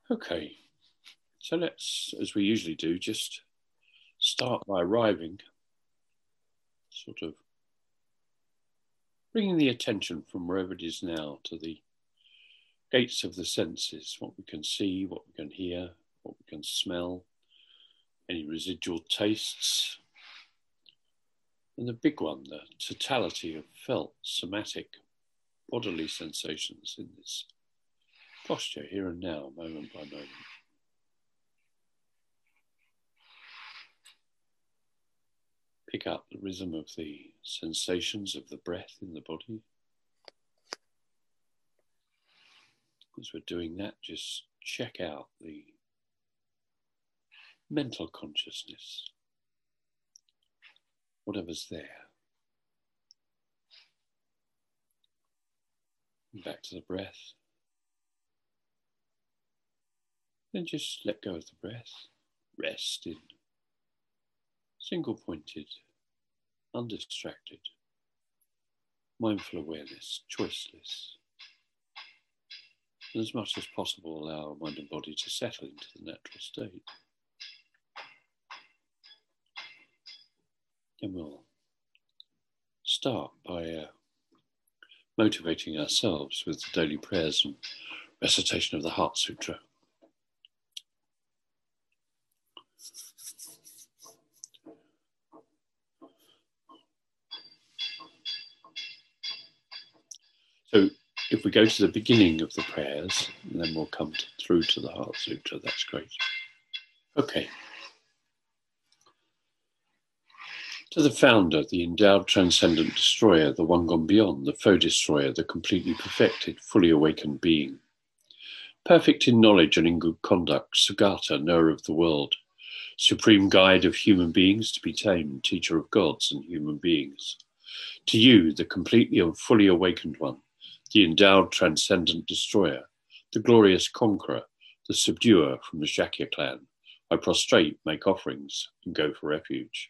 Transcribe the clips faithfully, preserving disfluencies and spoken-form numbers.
Okay, so let's, as we usually do, just start by arriving, sort of bringing the attention from wherever it is now to the gates of the senses, what we can see, what we can hear, what we can smell, any residual tastes, and the big one, the totality of felt, somatic, bodily sensations in this posture here and now, moment by moment. Pick up the rhythm of the sensations of the breath in the body. As we're doing that, just check out the mental consciousness, whatever's there. And back to the breath. Then just let go of the breath. Rest in single-pointed, undistracted, mindful awareness, choiceless. And as much as possible, allow our mind and body to settle into the natural state. And we'll start by uh, motivating ourselves with the daily prayers and recitation of the Heart Sutra. So if we go to the beginning of the prayers, and then we'll come to, through to the Heart Sutra, that's great. Okay. To the founder, the endowed transcendent destroyer, the one gone beyond, the foe destroyer, the completely perfected, fully awakened being. Perfect in knowledge and in good conduct, Sugata, knower of the world, supreme guide of human beings to be tamed, teacher of gods and human beings. To you, the completely and fully awakened one, the endowed transcendent destroyer, the glorious conqueror, the subduer from the Shakya clan, I prostrate, make offerings, and go for refuge.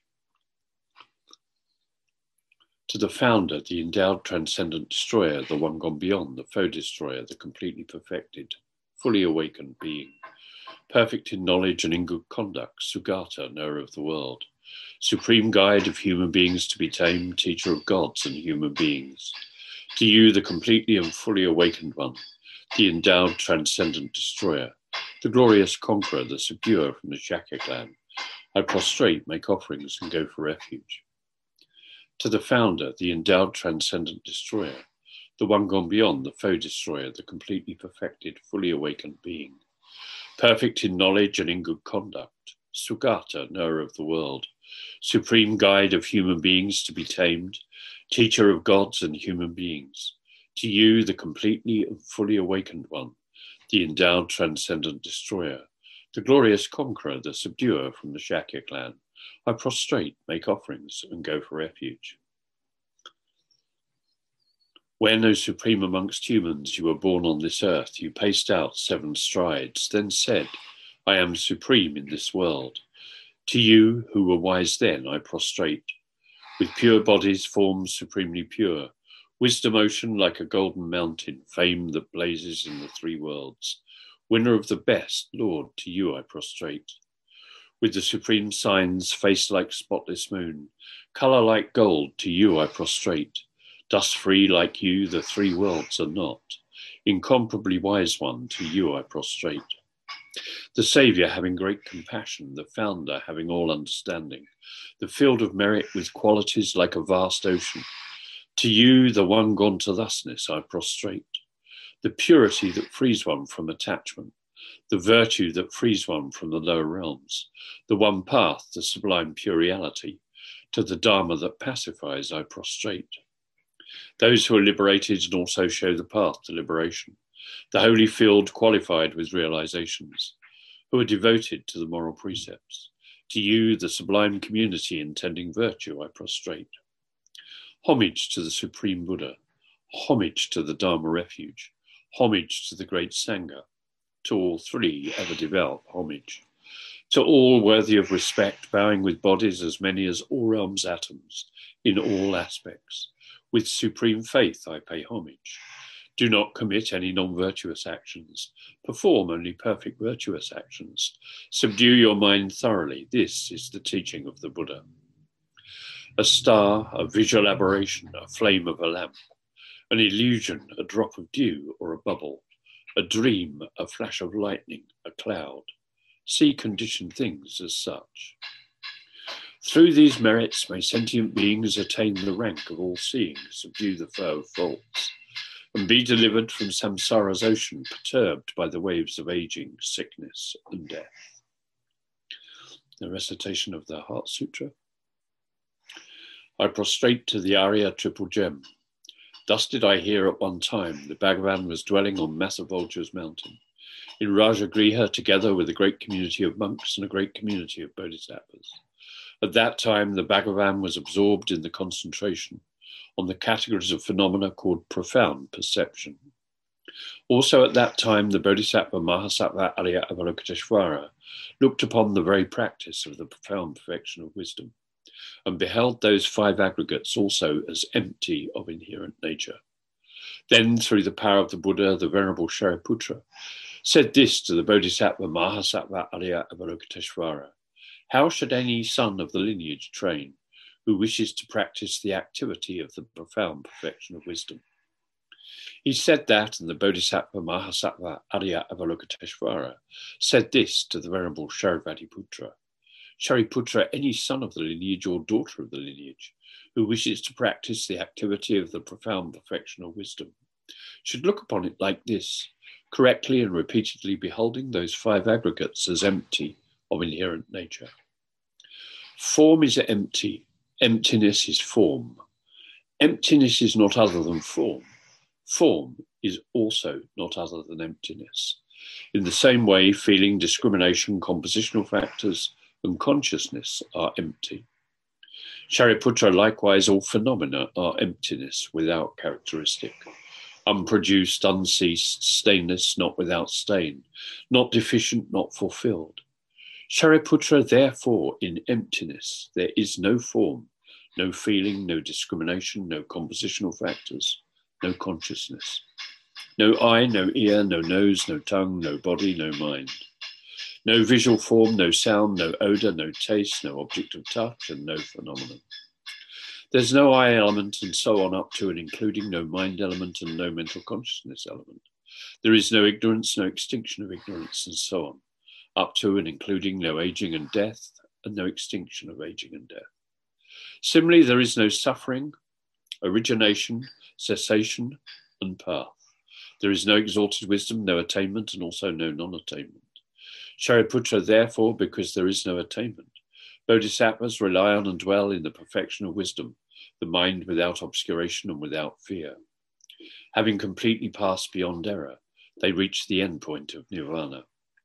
To the founder, the endowed transcendent destroyer, the one gone beyond, the foe destroyer, the completely perfected, fully awakened being, perfect in knowledge and in good conduct, Sugata, knower of the world, supreme guide of human beings to be tamed, teacher of gods and human beings. To you, the completely and fully awakened one, the endowed transcendent destroyer, the glorious conqueror, the subduer from the Shakya clan, I prostrate, make offerings, and go for refuge. To the founder, the endowed transcendent destroyer, the one gone beyond, the foe destroyer, the completely perfected, fully awakened being, perfect in knowledge and in good conduct, Sugata, knower of the world, supreme guide of human beings to be tamed, teacher of gods and human beings. To you, the completely and fully awakened one, the endowed transcendent destroyer, the glorious conqueror, the subduer from the Shakya clan, I prostrate, make offerings, and go for refuge. When, O supreme amongst humans, you were born on this earth, you paced out seven strides, then said, I am supreme in this world. To you, who were wise then, I prostrate, with pure bodies, forms supremely pure, wisdom ocean like a golden mountain, fame that blazes in the three worlds. Winner of the best, Lord, to you I prostrate. With the supreme signs, face like spotless moon, colour like gold, to you I prostrate. Dust free like you, the three worlds are not. Incomparably wise one, to you I prostrate. The Saviour having great compassion, the Founder having all understanding, the field of merit with qualities like a vast ocean. To you, the one gone to thusness, I prostrate. The purity that frees one from attachment, the virtue that frees one from the lower realms, the one path, the sublime pure reality, to the Dharma that pacifies, I prostrate. Those who are liberated and also show the path to liberation, the holy field qualified with realizations, who are devoted to the moral precepts. To you, the sublime community intending virtue, I prostrate. Homage to the Supreme Buddha, homage to the Dharma refuge, homage to the great Sangha, to all three ever devout homage. To all worthy of respect, bowing with bodies as many as all realms' atoms, in all aspects. With supreme faith I pay homage. Do not commit any non-virtuous actions. Perform only perfect virtuous actions. Subdue your mind thoroughly. This is the teaching of the Buddha. A star, a visual aberration, a flame of a lamp, an illusion, a drop of dew or a bubble, a dream, a flash of lightning, a cloud. See conditioned things as such. Through these merits may sentient beings attain the rank of all-seeing, subdue the foe of faults, and be delivered from samsara's ocean, perturbed by the waves of aging, sickness, and death. The recitation of the Heart Sutra. I prostrate to the Arya Triple Gem. Thus did I hear at one time the Bhagavan was dwelling on Masavulja's mountain, in Rajagriha, together with a great community of monks and a great community of bodhisattvas. At that time, the Bhagavan was absorbed in the concentration on the categories of phenomena called profound perception. Also at that time, the Bodhisattva Mahasattva Arya Avalokiteshvara looked upon the very practice of the profound perfection of wisdom, and beheld those five aggregates also as empty of inherent nature. Then, through the power of the Buddha, the Venerable Shariputra said this to the Bodhisattva Mahasattva Arya Avalokiteshvara: how should any son of the lineage train who wishes to practice the activity of the profound perfection of wisdom? He said that, and the Bodhisattva Mahasattva Arya Avalokiteshvara said this to the Venerable Shariputra: Shariputra, any son of the lineage or daughter of the lineage who wishes to practice the activity of the profound perfection of wisdom should look upon it like this, correctly and repeatedly beholding those five aggregates as empty of inherent nature. Form is empty. Emptiness is form. Emptiness is not other than form. Form is also not other than emptiness. In the same way, feeling, discrimination, compositional factors, and consciousness are empty. Shariputra, likewise, all phenomena are emptiness without characteristic, unproduced, unceased, stainless, not without stain, not deficient, not fulfilled. Shariputra, therefore, in emptiness, there is no form, no feeling, no discrimination, no compositional factors, no consciousness. No eye, no ear, no nose, no tongue, no body, no mind. No visual form, no sound, no odour, no taste, no object of touch, and no phenomenon. There's no I element, and so on up to and including no mind element and no mental consciousness element. There is no ignorance, no extinction of ignorance, and so on, up to and including no aging and death, and no extinction of aging and death. Similarly, there is no suffering, origination, cessation, and path. There is no exalted wisdom, no attainment, and also no non-attainment. Shariputra, therefore, because there is no attainment, bodhisattvas rely on and dwell in the perfection of wisdom, the mind without obscuration and without fear. Having completely passed beyond error, they reach the end point of nirvana.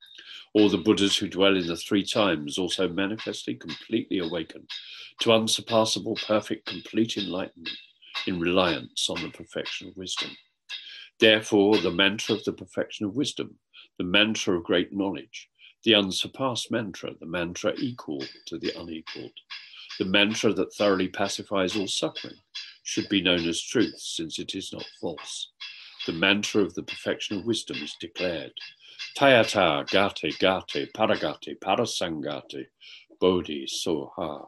All the Buddhas who dwell in the three times also manifestly completely awaken to unsurpassable, perfect, complete enlightenment in reliance on the perfection of wisdom. Therefore, the mantra of the perfection of wisdom, the mantra of great knowledge, the unsurpassed mantra, the mantra equal to the unequaled, the mantra that thoroughly pacifies all suffering, should be known as truth, since it is not false. The mantra of the perfection of wisdom is declared. Tayata gate gate paragate parasangate bodhi soha.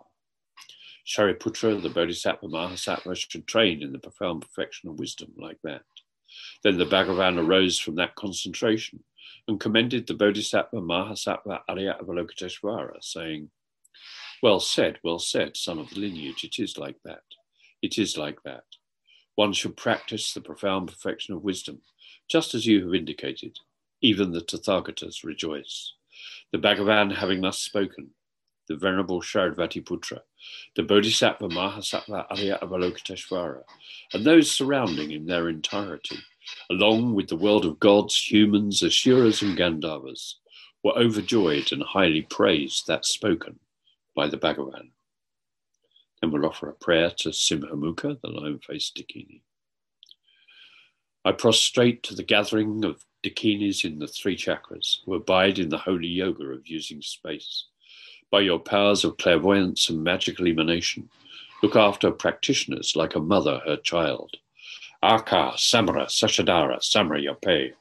Shariputra, the Bodhisattva Mahasattva, should train in the profound perfection of wisdom like that. Then the Bhagavan arose from that concentration and commended the Bodhisattva Mahasattva Arya Avalokiteshvara, saying, well said, well said, son of the lineage, it is like that. It is like that. One should practice the profound perfection of wisdom, just as you have indicated. Even the Tathagatas rejoice. The Bhagavan having thus spoken, the Venerable Shariputra, the Bodhisattva Mahasattva Arya Avalokiteshvara, and those surrounding in their entirety, along with the world of gods, humans, asuras, and Gandharvas, were overjoyed and highly praised that spoken by the Bhagavan. Then we'll offer a prayer to Simhamukha, the lion-faced Dakini. I prostrate to the gathering of Dakinis in the three chakras, who abide in the holy yoga of using space. By your powers of clairvoyance and magical emanation, look after practitioners like a mother her child. Aka, Samara, Sashadara, Samara Yape.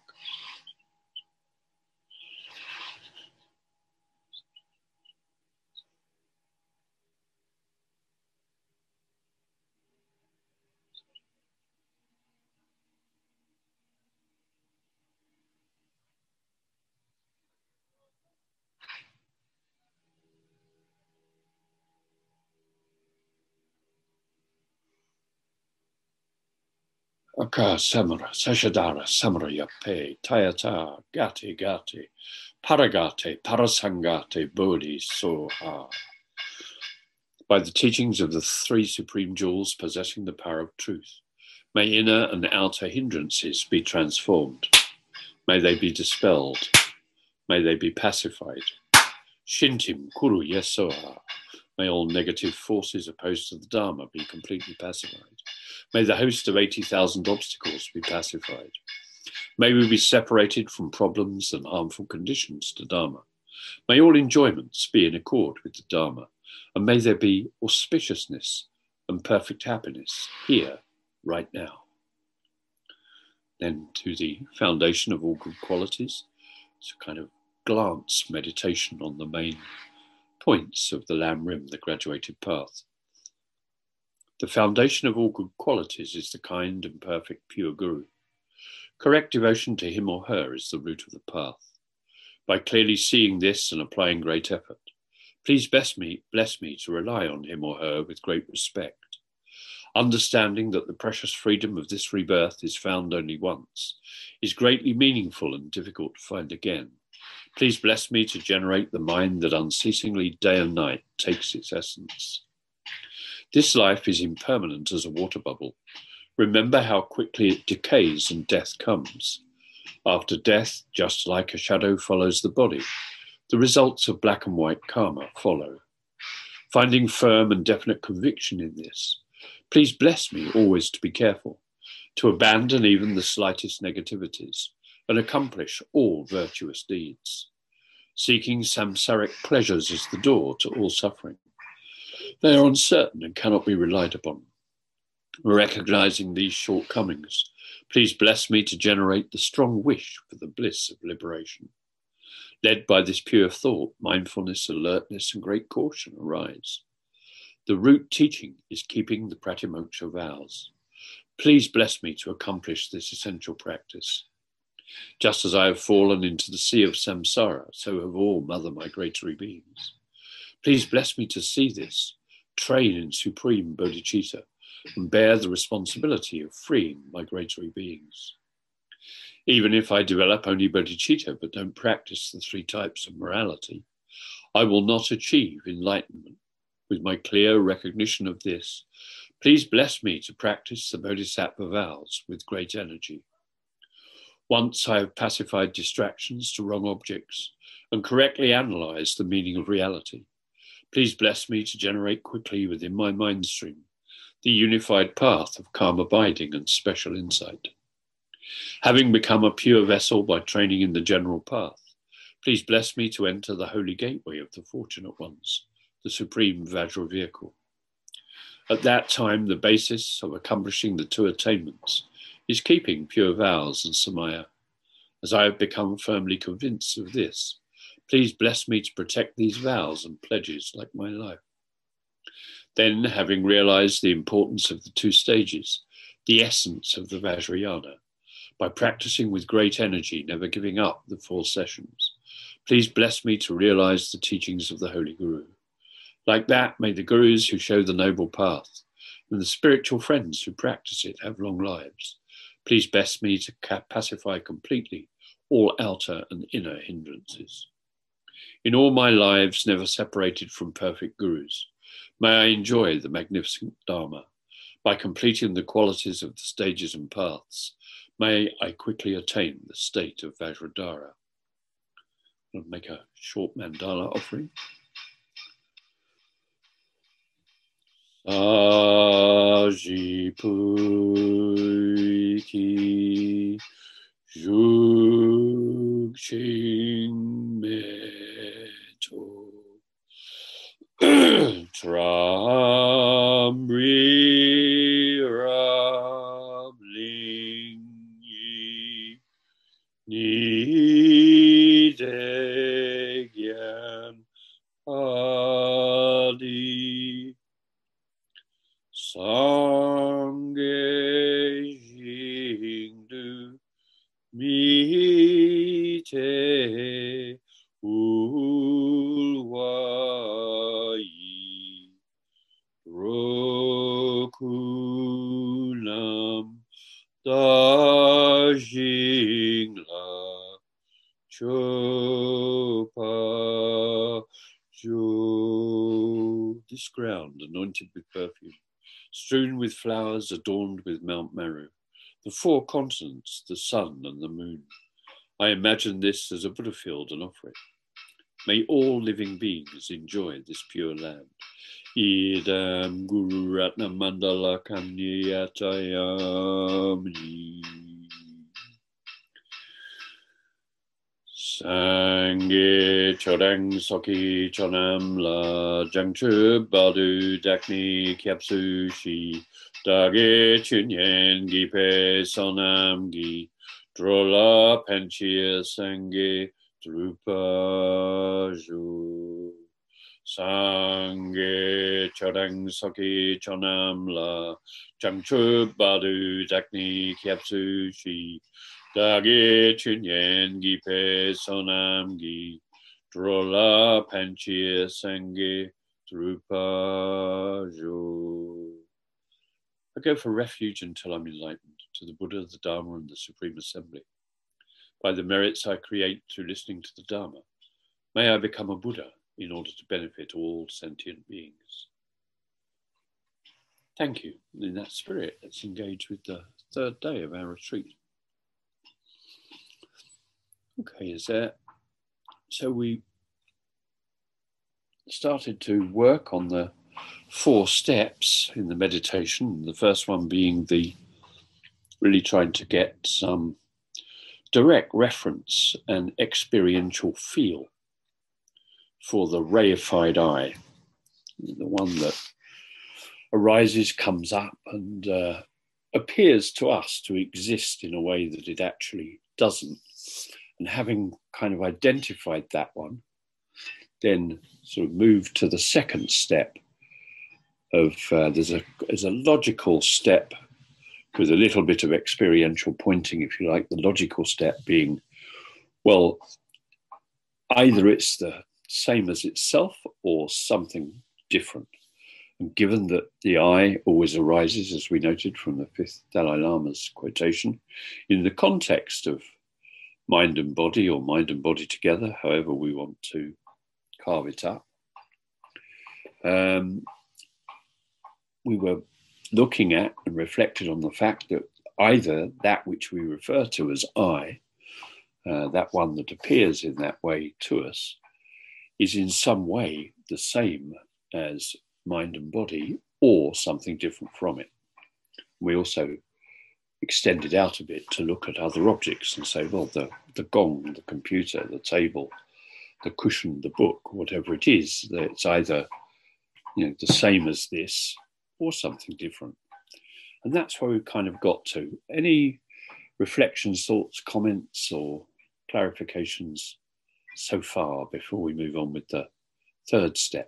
Aka, Samara, Sashadara, Samara Yape, Tayata, Gati, Gati, Paragate, Parasangate, Bodhi, Soha. By the teachings of the three supreme jewels possessing the power of truth, may inner and outer hindrances be transformed. May they be dispelled. May they be pacified. Shintim Kuru Yesoha. May all negative forces opposed to the Dharma be completely pacified. May the host of eighty thousand obstacles be pacified. May we be separated from problems and harmful conditions to Dharma. May all enjoyments be in accord with the Dharma, and may there be auspiciousness and perfect happiness here, right now. Then to the foundation of all good qualities, it's a kind of glance meditation on the main points of the Lam Rim, the graduated path. The foundation of all good qualities is the kind and perfect pure Guru. Correct devotion to him or her is the root of the path. By clearly seeing this and applying great effort, please bless me, bless me to rely on him or her with great respect. Understanding that the precious freedom of this rebirth is found only once, is greatly meaningful and difficult to find again. Please bless me to generate the mind that unceasingly day and night takes its essence. This life is impermanent as a water bubble. Remember how quickly it decays and death comes. After death, just like a shadow follows the body, the results of black and white karma follow. Finding firm and definite conviction in this, please bless me always to be careful, to abandon even the slightest negativities, and accomplish all virtuous deeds. Seeking samsaric pleasures is the door to all suffering. They are uncertain and cannot be relied upon. Recognizing these shortcomings, please bless me to generate the strong wish for the bliss of liberation. Led by this pure thought, mindfulness, alertness, and great caution arise. The root teaching is keeping the Pratimoksha vows. Please bless me to accomplish this essential practice. Just as I have fallen into the sea of samsara, so have all mother migratory beings. Please bless me to see this, train in supreme bodhicitta, and bear the responsibility of freeing migratory beings. Even if I develop only bodhicitta but don't practice the three types of morality, I will not achieve enlightenment. With my clear recognition of this, please bless me to practice the bodhisattva vows with great energy. Once I have pacified distractions to wrong objects and correctly analyzed the meaning of reality, please bless me to generate quickly within my mind stream the unified path of calm abiding and special insight. Having become a pure vessel by training in the general path, please bless me to enter the holy gateway of the fortunate ones, the supreme Vajra vehicle. At that time, the basis of accomplishing the two attainments is keeping pure vows and samaya. As I have become firmly convinced of this, please bless me to protect these vows and pledges like my life. Then, having realized the importance of the two stages, the essence of the Vajrayana, by practicing with great energy, never giving up the four sessions, please bless me to realize the teachings of the Holy Guru. Like that, may the Gurus who show the noble path and the spiritual friends who practice it have long lives. Please bless me to pacify completely all outer and inner hindrances. In all my lives, never separated from perfect Gurus, may I enjoy the magnificent Dharma. By completing the qualities of the stages and paths, may I quickly attain the state of Vajradhara. I'll make a short mandala offering. Sajipuiki Jugching Meto Tramri Rabli ulwai rokunam dajingla chopa jo. This ground anointed with perfume, strewn with flowers, adorned with Mount Meru, the four continents, the sun and the moon. I imagine this as a Buddha field and offer it. May all living beings enjoy this pure land. Idam Guru Ratna Mandala Kanyatayamni. Sangye Chodang Soki Chonam La Jangchu Badu Dakni Kyapsu Shi Dage Chunyen Gipe Sonam Gi Drola Panchia Sangye Drupa Ju Sangye Chodang Soki Chonam La Jangchu Badu Dakni Kyapsu Shi Dage Chunyen Gipe Sonam Gi Drola Panchia Sangye Drupa Ju. I go for refuge until I'm enlightened, to the Buddha, the Dharma, and the Supreme Assembly. By the merits I create through listening to the Dharma, may I become a Buddha in order to benefit all sentient beings. Thank you. In that spirit, let's engage with the third day of our retreat. Okay, is there? So we started to work on the four steps in the meditation. The first one being the really trying to get some direct reference and experiential feel for the reified I, the one that arises, comes up, and uh, appears to us to exist in a way that it actually doesn't. And having kind of identified that one, then sort of move to the second step of, uh, there's a there's a logical step with a little bit of experiential pointing, if you like, the logical step being, well, either it's the same as itself or something different. And given that the I always arises, as we noted from the fifth Dalai Lama's quotation, in the context of mind and body, or mind and body together, however we want to carve it up, um, we were looking at and reflected on the fact that either that which we refer to as I, uh, that one that appears in that way to us, is in some way the same as mind and body, or something different from it. We also extended out a bit to look at other objects and say, well, the, the gong, the computer, the table, the cushion, the book, whatever it is, that it's either, you know, the same as this or something different. And that's where we've kind of got to. Any reflections, thoughts, comments, or clarifications so far before we move on with the third step?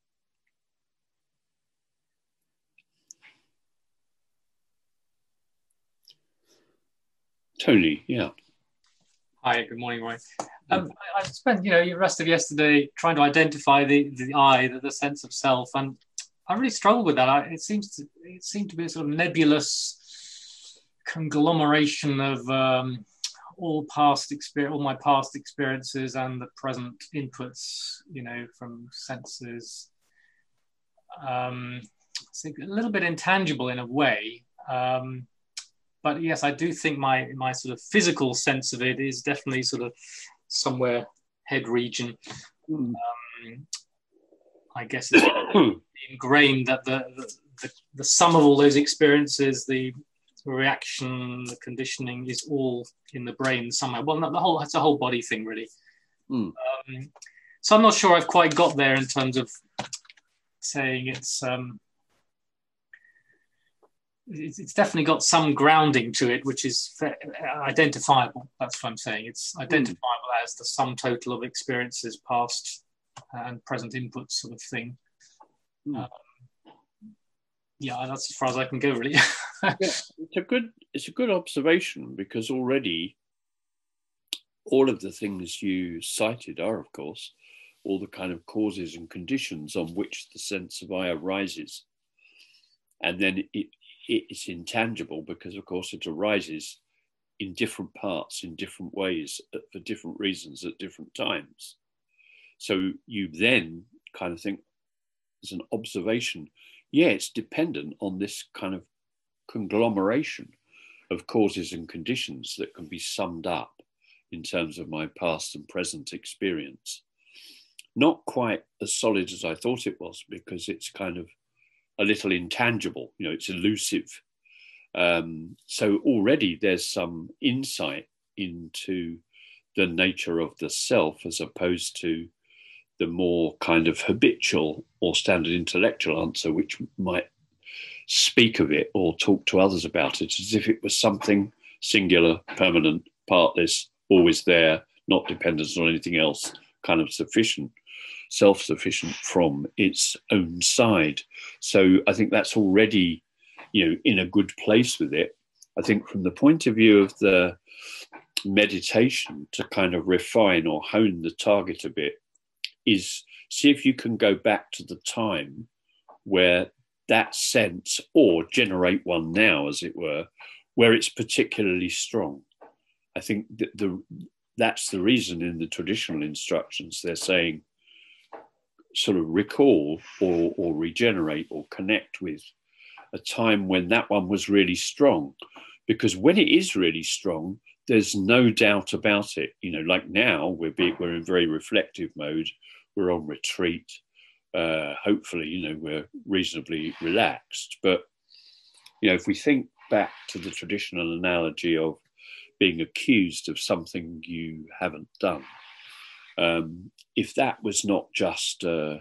Tony, yeah. Hi, good morning, Roy. Um, I, I spent, you know, the rest of yesterday trying to identify the the I, the, the sense of self, and I really struggled with that. I, it seems to it seemed to be a sort of nebulous conglomeration of um, all past experience, all my past experiences, and the present inputs, you know, from senses. Um, it's a little bit intangible in a way. Um, But yes, I do think my my sort of physical sense of it is definitely sort of somewhere head region. Um, I guess it's ingrained that the, the the sum of all those experiences, the reaction, the conditioning, is all in the brain somewhere. Well, not the whole. It's a whole body thing, really. Mm. Um, so I'm not sure I've quite got there in terms of saying it's. Um, It's definitely got some grounding to it, which is identifiable. That's what I'm saying. It's identifiable mm. as the sum total of experiences, past and present inputs, sort of thing. Mm. Um, yeah, that's as far as I can go, really. Yeah, it's a good, it's a good observation, because already all of the things you cited are, of course, all the kind of causes and conditions on which the sense of I arises. And then it, it's intangible because, of course, it arises in different parts, in different ways, for different reasons at different times. So you then kind of think, as an observation, yeah, it's dependent on this kind of conglomeration of causes and conditions that can be summed up in terms of my past and present experience. Not quite as solid as I thought it was, because it's kind of a little intangible, you know, it's elusive. Um, so already there's some insight into the nature of the self, as opposed to the more kind of habitual or standard intellectual answer, which might speak of it or talk to others about it as if it was something singular, permanent, partless, always there, not dependent on anything else, kind of sufficient, self-sufficient from its own side. So I think that's already, you know, in a good place with it. I think from the point of view of the meditation, to kind of refine or hone the target a bit, is see if you can go back to the time where that sense, or generate one now, as it were, where it's particularly strong. I think that the that's the reason in the traditional instructions they're saying sort of recall or, or regenerate or connect with a time when that one was really strong. Because when it is really strong, there's no doubt about it. You know, like now we're be, we're in very reflective mode. We're on retreat. Uh, hopefully, you know, we're reasonably relaxed. But, you know, if we think back to the traditional analogy of being accused of something you haven't done, um, if that was not just, uh,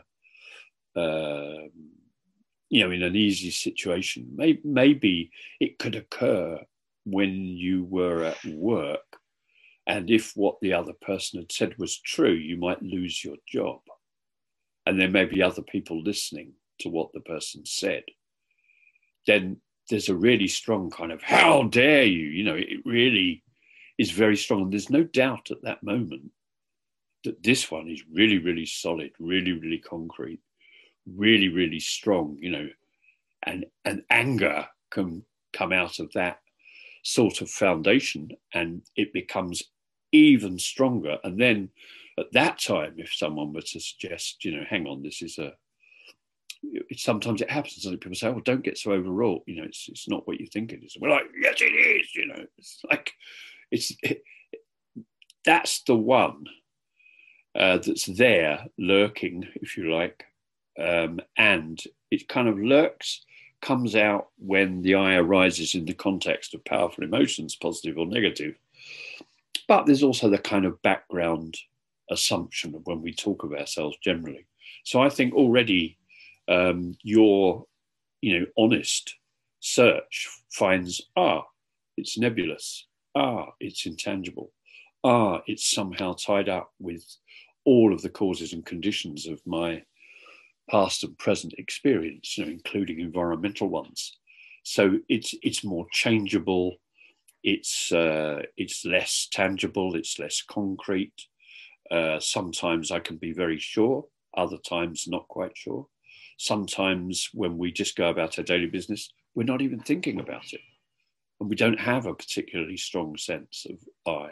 uh, you know, in an easy situation, may, maybe it could occur when you were at work. And if what the other person had said was true, you might lose your job. And there may be other people listening to what the person said. Then there's a really strong kind of, how dare you? You know, it really is very strong. And there's no doubt at that moment that this one is really, really solid, really, really concrete, really, really strong, you know, and, and anger can come out of that sort of foundation, and it becomes even stronger. And then at that time, if someone were to suggest, you know, hang on, this is a, it, sometimes it happens, and people say, oh, don't get so overwrought, you know, it's it's not what you think it is. We're like, yes, it is, you know, it's like, it's, it, that's the one uh, that's there lurking, if you like, um, and it kind of lurks, comes out when the I arises in the context of powerful emotions, positive or negative. But there's also the kind of background assumption of when we talk of ourselves generally. So I think already um, your, you know, honest search finds, ah, it's nebulous. Ah, it's intangible. Ah, it's somehow tied up with all of the causes and conditions of my past and present experience, you know, including environmental ones. So it's it's more changeable. It's uh, it's less tangible. It's less concrete. Uh, sometimes I can be very sure. Other times not quite sure. Sometimes when we just go about our daily business, we're not even thinking about it, and we don't have a particularly strong sense of I.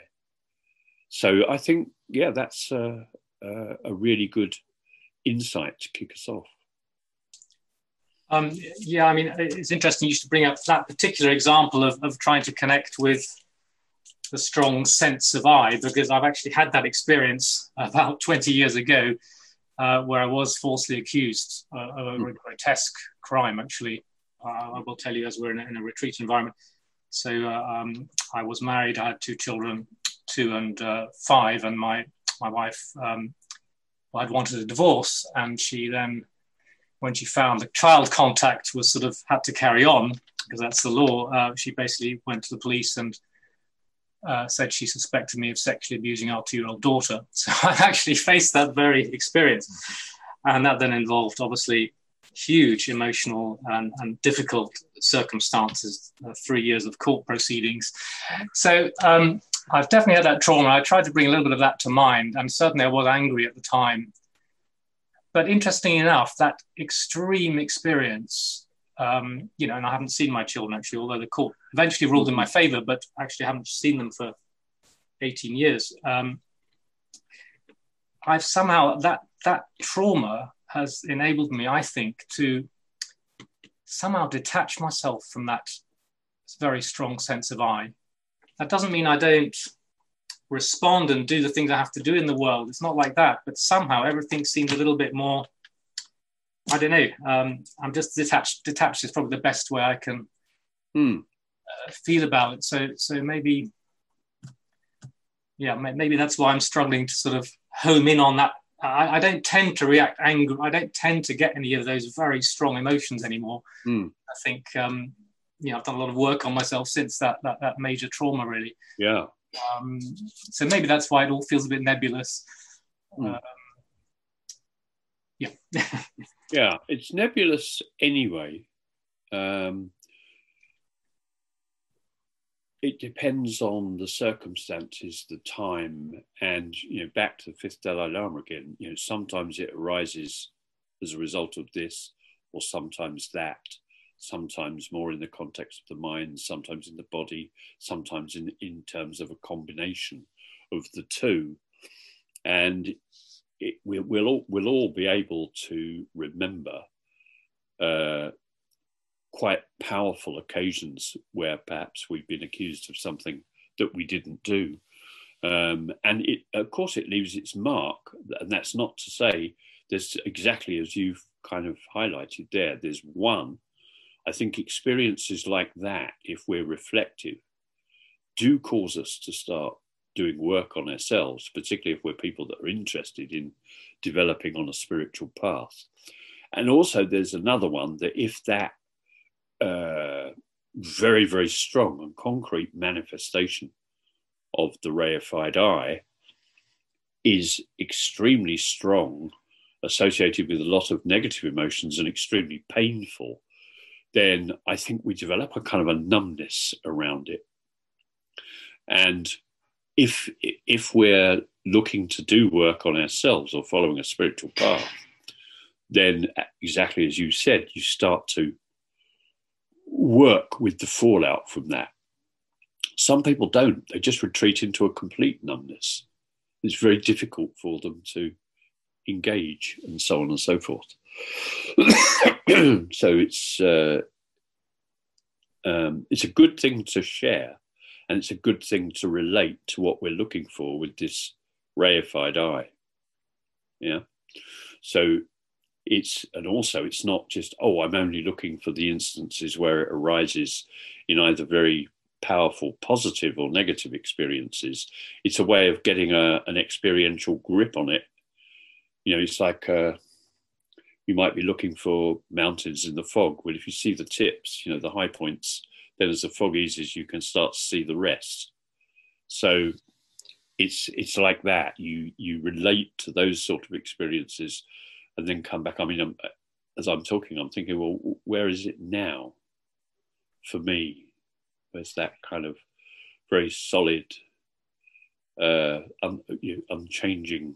So I think, yeah, that's uh, uh, a really good insight to kick us off. Um, yeah, I mean, it's interesting you should bring up that particular example of, of trying to connect with the strong sense of I, because I've actually had that experience about twenty years ago uh, where I was falsely accused uh, of a mm. grotesque crime, actually. Uh, I will tell you, as we're in a, in a retreat environment. So uh, um, I was married, I had two children, two and uh, five, and my, my wife um, I'd wanted a divorce, and she then, when she found that child contact was sort of had to carry on, because that's the law, uh, she basically went to the police and uh, said she suspected me of sexually abusing our two-year-old daughter. So I actually faced that very experience. And that then involved, obviously, huge emotional and, and difficult circumstances, uh, three years of court proceedings. So um, I've definitely had that trauma. I tried to bring a little bit of that to mind, and certainly I was angry at the time. But interestingly enough, that extreme experience, um, you know, and I haven't seen my children actually, although the court eventually ruled in my favor, but actually haven't seen them for eighteen years. Um, I've somehow, that that trauma has enabled me, I think, to somehow detach myself from that very strong sense of I. That doesn't mean I don't respond and do the things I have to do in the world. It's not like that, but somehow everything seems a little bit more, I don't know, um, I'm just detached. Detached is probably the best way I can mm. uh, feel about it. So, so maybe, yeah, maybe that's why I'm struggling to sort of home in on that. I, I don't tend to react angry. I don't tend to get any of those very strong emotions anymore. Mm. I think, um, you know, I've done a lot of work on myself since that that, that major trauma, really. Yeah. Um, so maybe that's why it all feels a bit nebulous. Mm. Um, yeah. Yeah, it's nebulous anyway. Um, it depends on the circumstances, the time, and, you know, back to the fifth Dalai Lama again, you know, sometimes it arises as a result of this, or sometimes that, sometimes more in the context of the mind, sometimes in the body, sometimes in, in terms of a combination of the two. And it, we, we'll, all, we'll all be able to remember uh, quite powerful occasions where perhaps we've been accused of something that we didn't do. Um, and it, of course, it leaves its mark. And that's not to say there's, exactly as you've kind of highlighted there, there's one. I think experiences like that, if we're reflective, do cause us to start doing work on ourselves, particularly if we're people that are interested in developing on a spiritual path. And also there's another one that if that uh, very, very strong and concrete manifestation of the reified I is extremely strong, associated with a lot of negative emotions and extremely painful, then I think we develop a kind of a numbness around it. And if if we're looking to do work on ourselves or following a spiritual path, then exactly as you said, you start to work with the fallout from that. Some people don't. They just retreat into a complete numbness. It's very difficult for them to engage and so on and so forth. So it's uh, um, it's a good thing to share, and it's a good thing to relate to what we're looking for with this reified I. Yeah. So it's, and also it's not just, oh, I'm only looking for the instances where it arises in either very powerful positive or negative experiences. It's a way of getting a, an experiential grip on it. You know, it's like uh, you might be looking for mountains in the fog. Well, if you see the tips, you know, the high points, then as the fog eases, you can start to see the rest. So it's it's like that. You you relate to those sort of experiences and then come back. I mean, I'm, as I'm talking, I'm thinking, well, where is it now for me? Where's that kind of very solid, uh, un, you know, unchanging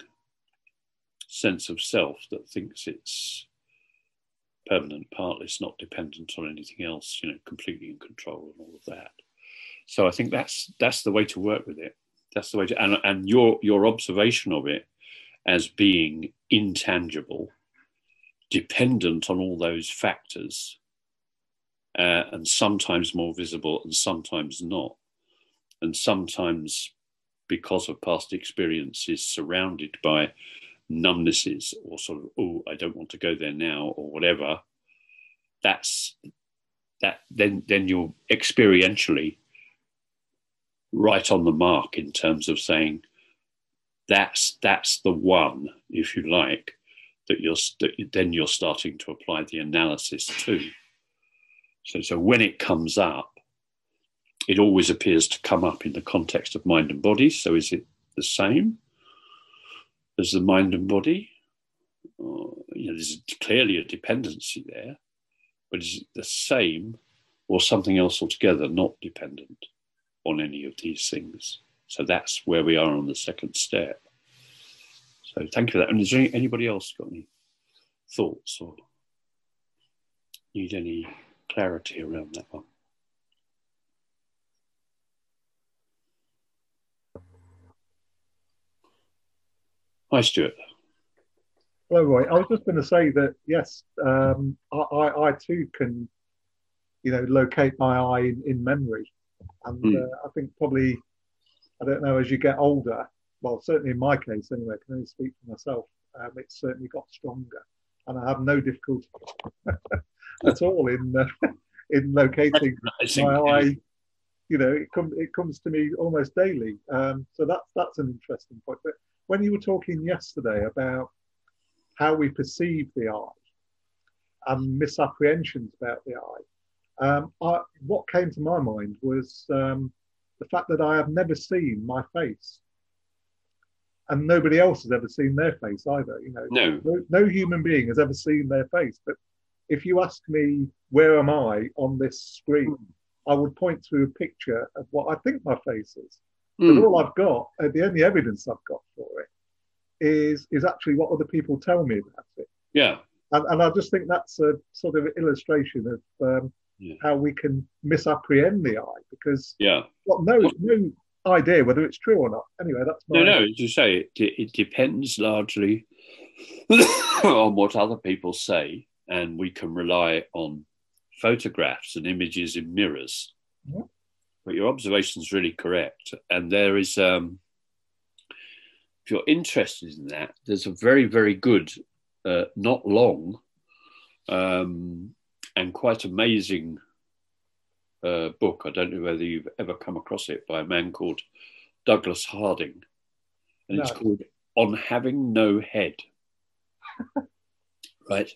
sense of self that thinks it's permanent, partless, not dependent on anything else, you know, completely in control and all of that. So I think that's that's the way to work with it. That's the way to, and, and your your observation of it as being intangible, dependent on all those factors, uh, and sometimes more visible and sometimes not, and sometimes because of past experiences surrounded by numbnesses or sort of, oh, I don't want to go there now or whatever. That's that. Then then you're experientially right on the mark in terms of saying that's that's the one, if you like, that you're that then you're starting to apply the analysis to. So so when it comes up, it always appears to come up in the context of mind and body. So is it the same as the mind and body? Or, you know, there's clearly a dependency there, but is it the same or something else altogether, not dependent on any of these things? So that's where we are on the second step. So thank you for that. And is there any, anybody else got any thoughts or need any clarity around that one? Hi, Stuart. Hello, Roy. I was just going to say that, yes, um, I, I, I too can, you know, locate my eye in, in memory. And mm. uh, I think probably, I don't know, as you get older, well, certainly in my case anyway, I can only speak for myself, um, it's certainly got stronger. And I have no difficulty at all in uh, in locating my eye. You know, it, com- it comes to me almost daily. Um, so that's, that's an interesting point. But when you were talking yesterday about how we perceive the eye and misapprehensions about the eye, um, I, what came to my mind was um, the fact that I have never seen my face, and nobody else has ever seen their face either. You know, no, no, no human being has ever seen their face. But if you ask me, where am I on this screen, I would point to a picture of what I think my face is. Mm. But all I've got, uh, the only evidence I've got for it, is is actually what other people tell me about it. Yeah. And, and I just think that's a sort of illustration of um, yeah. how we can misapprehend the eye, because yeah, well, no, no idea whether it's true or not. Anyway, that's my... No, no, as you say, it, it depends largely on what other people say, and we can rely on photographs and images in mirrors. Yeah. But your observation is really correct. And there is... Um, if you're interested in that, there's a very, very good, uh, not long, um, and quite amazing uh, book. I don't know whether you've ever come across it, by a man called Douglas Harding. And no. It's called On Having No Head. Right?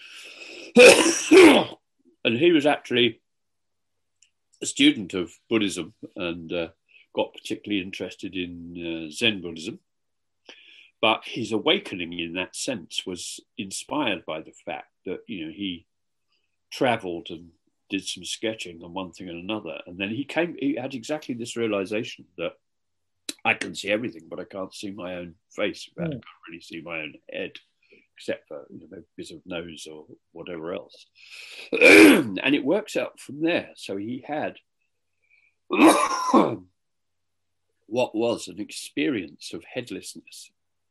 And he was actually a student of Buddhism and uh, got particularly interested in uh, Zen Buddhism. But his awakening in that sense was inspired by the fact that, you know, he traveled and did some sketching on one thing and another. And then he came, he had exactly this realization that I can see everything, but I can't see my own face. I can't really see my own head, except for, you know, a bit of nose or whatever else. And it works out from there. So he had what was an experience of headlessness,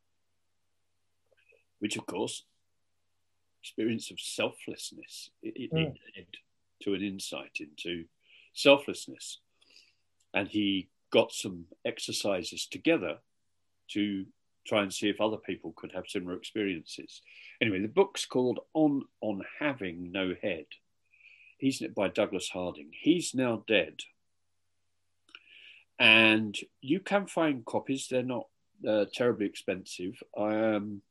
which, of course, experience of selflessness, it, it, mm. it led to an insight into selflessness. And he got some exercises together to try and see if other people could have similar experiences. Anyway, the book's called On, On Having No Head. He's by Douglas Harding. He's now dead. And you can find copies. They're not uh, terribly expensive. Um,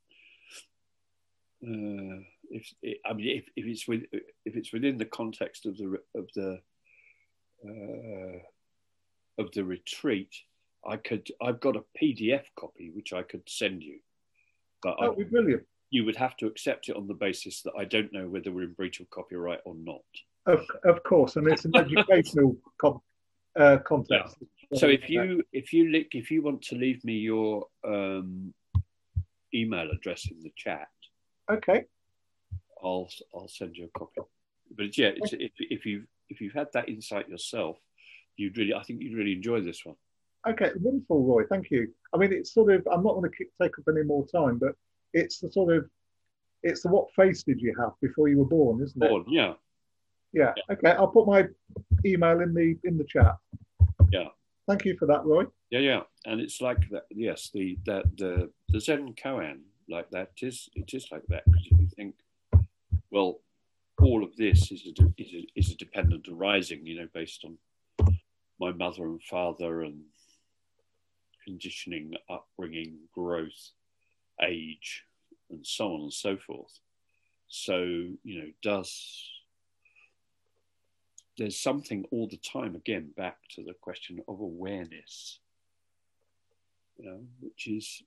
Uh, if I mean, if, if it's with if it's within the context of the of the uh, of the retreat, I could. I've got a P D F copy which I could send you, but that would be brilliant. You would have to accept it on the basis that I don't know whether we're in breach of copyright or not. Of of course, and it's an educational com- uh, context. Yeah. So if you if you li- if you want to leave me your um, email address in the chat. Okay, I'll I'll send you a copy. But yeah, it's, if if you if you've had that insight yourself, you'd really I think you'd really enjoy this one. Okay, wonderful, Roy. Thank you. I mean, it's sort of I'm not going to take up any more time, but it's the sort of it's the what face did you have before you were born, isn't born, it? Yeah. yeah. Yeah. Okay, I'll put my email in the in the chat. Yeah. Thank you for that, Roy. Yeah, yeah, and it's like that. Yes, the that the the Zen koan. Like that, it is, it is like that, because if you think, well, all of this is a, is a, is a dependent arising, you know, based on my mother and father and conditioning, upbringing, growth, age, and so on and so forth. So, you know, does, there's something all the time, again, back to the question of awareness, you know, which is,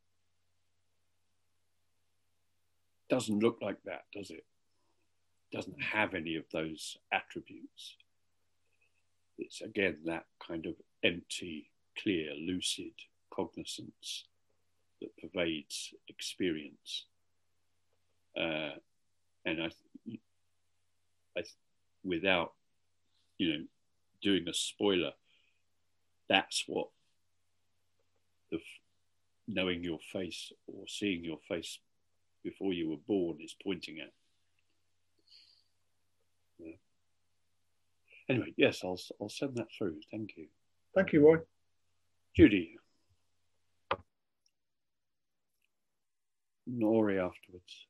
doesn't look like that, does it? Doesn't have any of those attributes. It's again that kind of empty clear, lucid cognizance that pervades experience. Uh, and I, I, without, you know, doing a spoiler, that's what the knowing your face or seeing your face before you were born is pointing at. Yeah. Anyway, yes, I'll I'll send that through. Thank you. Thank you, Roy. Judy. Nori afterwards.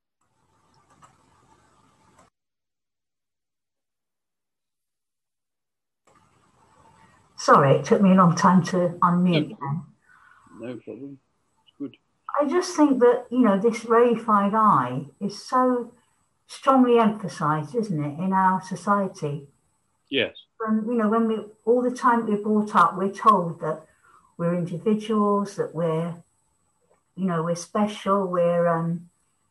Sorry, it took me a long time to unmute. No problem. No problem. It's good. I just think that, you know, this reified I is so strongly emphasised, isn't it, in our society? Yes. When, you know, when we, all the time we're brought up, we're told that we're individuals, that we're, you know, we're special, we're, um,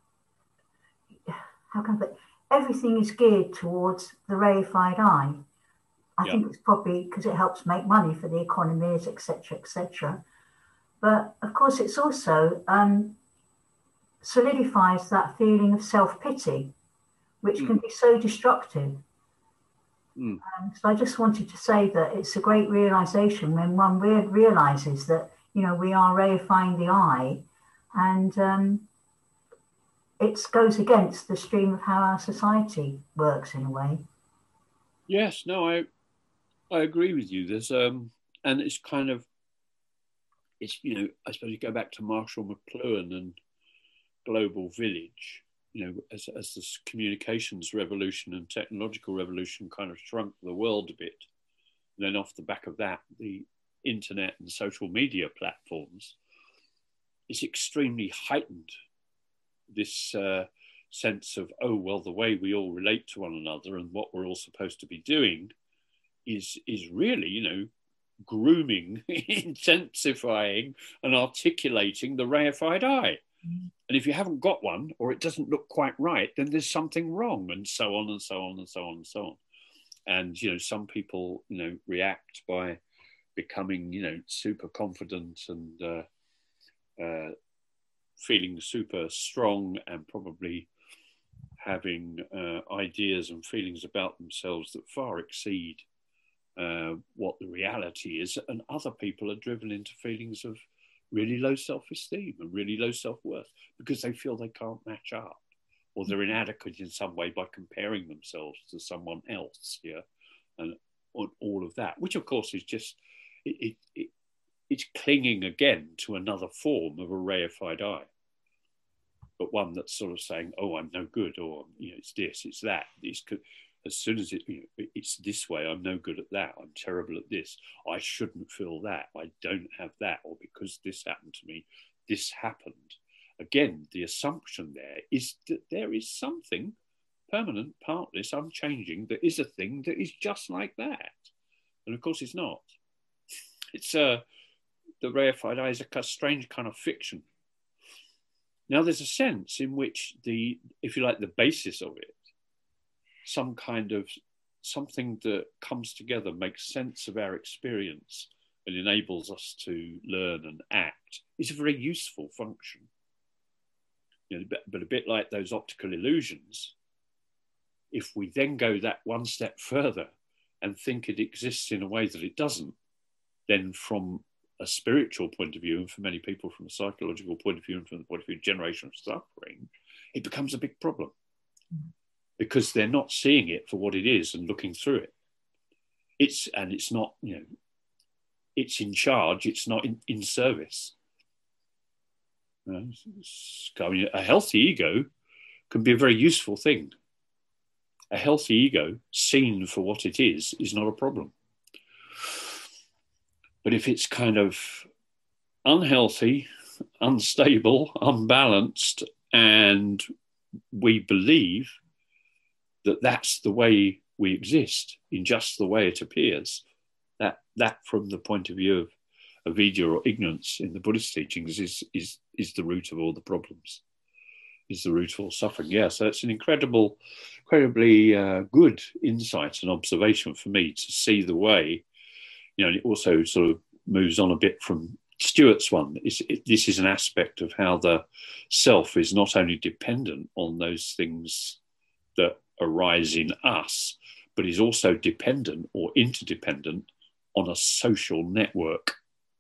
how can I put, everything is geared towards the reified I. I Yeah. think it's probably because it helps make money for the economies, et cetera, et cetera. But of course, it's also um, solidifies that feeling of self-pity, which mm. can be so destructive. Mm. Um, so I just wanted to say that it's a great realization when one re- realizes that, you know, we are reifying the I, and um, it goes against the stream of how our society works in a way. Yes, no, I I agree with you. There's um, and it's kind of, it's, you know, I suppose you go back to Marshall McLuhan and Global Village, you know, as as this communications revolution and technological revolution kind of shrunk the world a bit. And then off the back of that, the internet and social media platforms, it's extremely heightened this uh, sense of, oh, well, the way we all relate to one another and what we're all supposed to be doing is is really, you know, grooming, intensifying and articulating the reified I. Mm. And if you haven't got one, or it doesn't look quite right, then there's something wrong, and so on and so on and so on and so on. And, you know, some people, you know, react by becoming, you know, super confident and uh, uh, feeling super strong, and probably having uh, ideas and feelings about themselves that far exceed uh, what the reality is. And other people are driven into feelings of really low self-esteem and really low self-worth because they feel they can't match up, or they're inadequate in some way by comparing themselves to someone else. Yeah, and all of that, which of course is just it, it, it it's clinging again to another form of a reified I, but one that's sort of saying, "Oh, I'm no good," or, you know, it's this, it's that. It's, as soon as it, you know, it's this way, I'm no good at that. I'm terrible at this. I shouldn't feel that. I don't have that. Or because this happened to me, this happened. Again, the assumption there is that there is something permanent, partless, unchanging, that is a thing that is just like that. And of course it's not. It's uh, the reified I is a strange kind of fiction. Now there's a sense in which the, if you like, the basis of it, some kind of something that comes together, makes sense of our experience and enables us to learn and act, is a very useful function. You know, but, but a bit like those optical illusions, if we then go that one step further and think it exists in a way that it doesn't, then from a spiritual point of view, and for many people from a psychological point of view, and from the point of view of generational suffering, it becomes a big problem. Mm-hmm. Because they're not seeing it for what it is and looking through it. It's, and it's not, you know, it's in charge, it's not in, in service. You know, I mean, a healthy ego can be a very useful thing. A healthy ego, seen for what it is, is not a problem. But if it's kind of unhealthy, unstable, unbalanced, and we believe that that's the way we exist, in just the way it appears, that that from the point of view of avidya or ignorance in the Buddhist teachings is is is the root of all the problems, is the root of all suffering. Yeah, so it's an incredible, incredibly uh, good insight and observation for me to see the way, you know, and it also sort of moves on a bit from Stuart's one. It's, it, this is an aspect of how the self is not only dependent on those things that arise in us, but is also dependent or interdependent on a social network.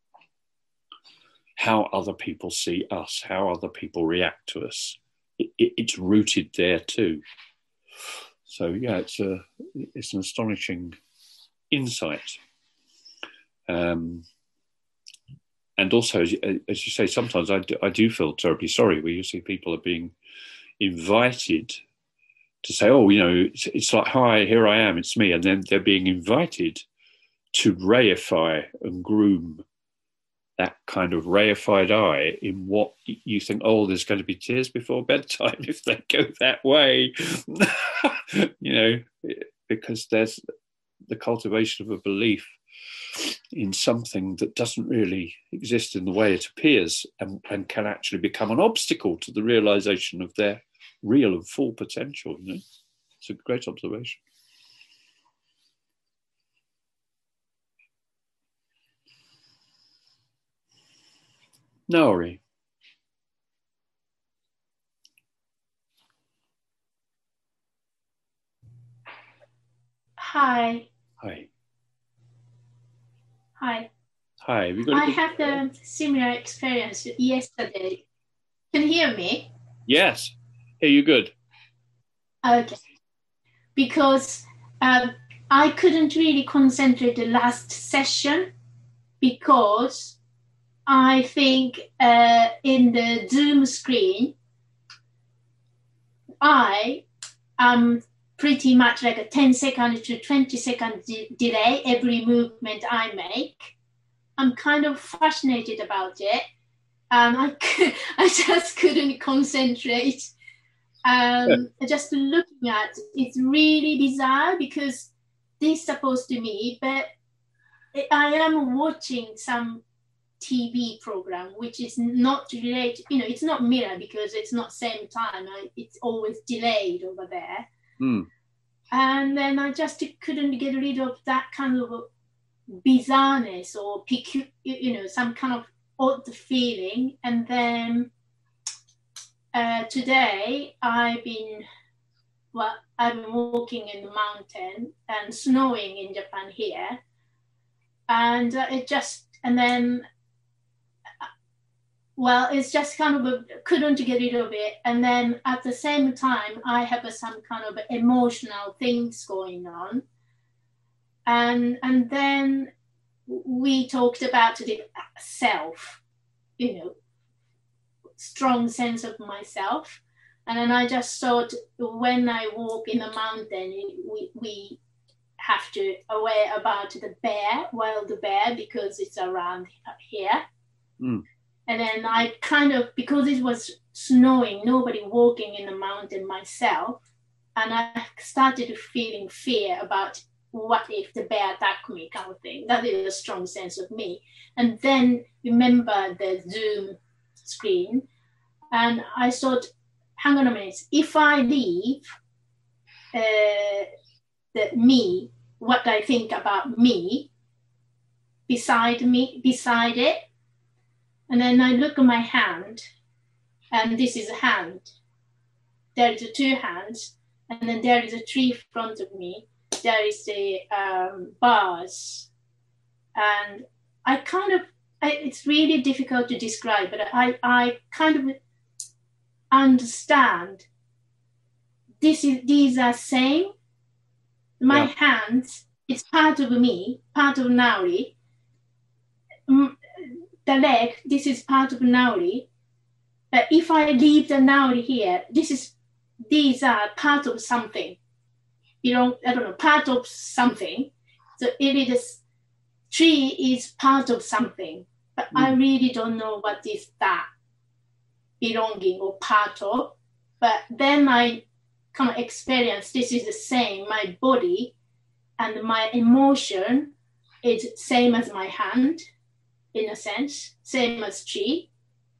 How other people see us, how other people react to us. It, it, it's rooted there too. So yeah, it's a it's an astonishing insight. Um, and also, as you, as you say, sometimes I do, I do feel terribly sorry where you see people are being invited to say, oh, you know, it's, it's like, hi, here I am, it's me. And then they're being invited to reify and groom that kind of reified I in what you think, oh, there's going to be tears before bedtime if they go that way. You know, because there's the cultivation of a belief in something that doesn't really exist in the way it appears, and, and can actually become an obstacle to the realization of their real and full potential. You know, it's a great observation. Naori. Hi. Hi. Hi. Hi. Have you got I had a similar experience yesterday. Can you hear me? Yes. Hear you good. Okay. Because um, I couldn't really concentrate the last session because I think uh, in the Zoom screen, I am pretty much like a ten second to twenty second de- delay every movement I make. I'm kind of fascinated about it. Um, I, I just couldn't concentrate. Um, just looking at it, it's really bizarre because this is supposed to be, but I am watching some T V program which is not related, you know, it's not mirror because it's not same time. I, it's always delayed over there. Mm. And then I just couldn't get rid of that kind of bizarreness or, you know, some kind of odd feeling. And then uh, today I've been, well, I've been walking in the mountain and snowing in Japan here. And uh, it just, and then, well, it's just kind of, a, couldn't get rid of it. And then at the same time, I have a, some kind of emotional things going on. And, and then we talked about the self, you know, strong sense of myself. And then I just thought when I walk in the mountain, we, we have to aware about the bear, wild bear, because it's around here. Mm. And then I kind of, because it was snowing, nobody walking in the mountain myself, and I started feeling fear about what if the bear attacked me kind of thing. That is a strong sense of me. And then remember the Zoom screen, and I thought, hang on a minute, if I leave uh, the me, what I think about me, beside me, beside it, and then I look at my hand, and this is a hand. There is two hands, and then there is a tree in front of me. There is the um, bars, and I kind of, I, it's really difficult to describe, but I, I kind of understand. This is, these are same. My yeah. hands, it's part of me, part of Naori. The leg, this is part of Naori. But if I leave the Naori here, this is, these are part of something. You know, I don't know, part of something. So it is, tree is part of something. But mm. I really don't know what is that belonging or part of. But then I kind of experience this is the same. My body and my emotion is same as my hand, in a sense, same as tree.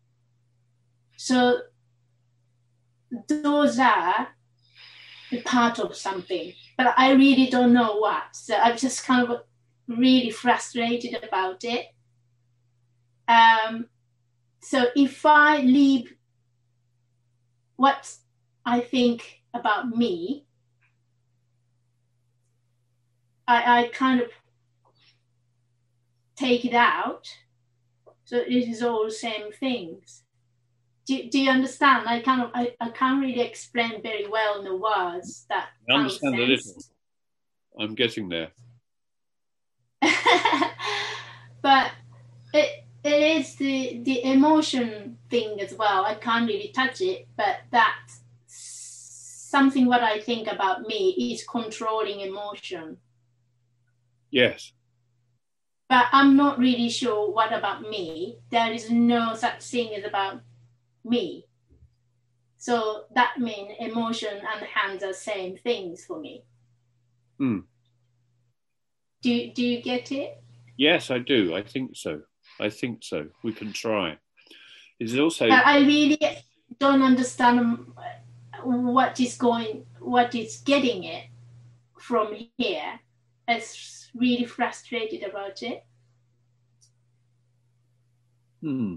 So those are part of something, but I really don't know what. So I'm just kind of really frustrated about it. Um, so if I leave what I think about me, I, I kind of take it out. So it is all the same things. Do, do you understand? I kind of I, I can't really explain very well in the words that. I understand a little. I'm getting there. But it it is the the emotion thing as well. I can't really touch it, but that's something what I think about me is controlling emotion. Yes. But I'm not really sure what about me. There is no such thing as about me. So that means emotion and hands are same things for me. Hmm. Do, do you get it? Yes, I do. I think so. I think so. We can try. Is it also? But I really don't understand what is going, what is getting it from here. It's really frustrated about it. Hmm.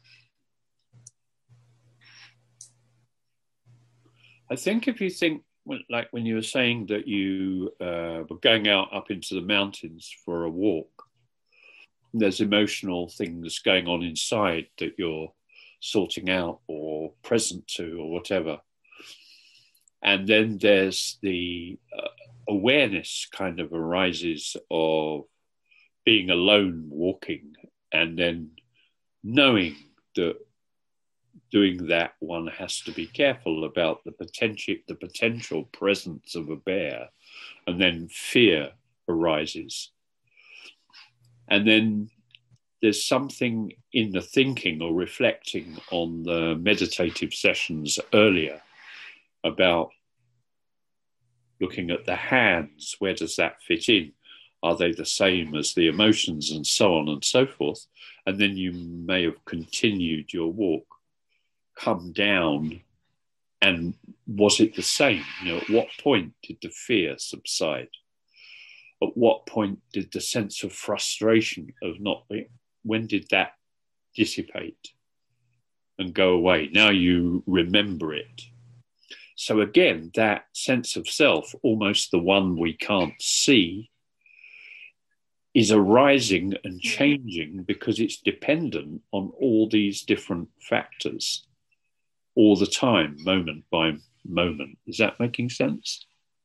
I think if you think, like when you were saying that you uh, were going out up into the mountains for a walk, there's emotional things going on inside that you're sorting out or present to or whatever. And then there's the uh, awareness kind of arises of being alone walking, and then knowing that doing that one has to be careful about the potential the potential presence of a bear, and then fear arises. And then there's something in the thinking or reflecting on the meditative sessions earlier about looking at the hands. Where does that fit in? Are they the same as the emotions, and so on and so forth? And then you may have continued your walk, come down, and was it the same? You know, at what point did the fear subside? At what point did the sense of frustration of not being, when did that dissipate and go away? Now you remember it. So again, that sense of self, almost the one we can't see, is arising and changing because it's dependent on all these different factors all the time, moment by moment. Is that making sense?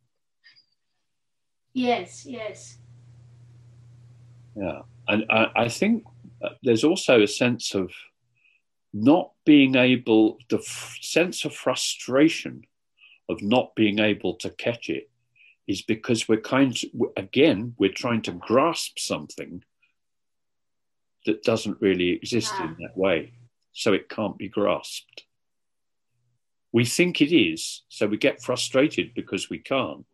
Yes, yes. Yeah. And I, I think there's also a sense of not being able, the f- sense of frustration of not being able to catch it is because we're kind of, again, we're trying to grasp something that doesn't really exist ah. in that way. So it can't be grasped. We think it is, so we get frustrated because we can't.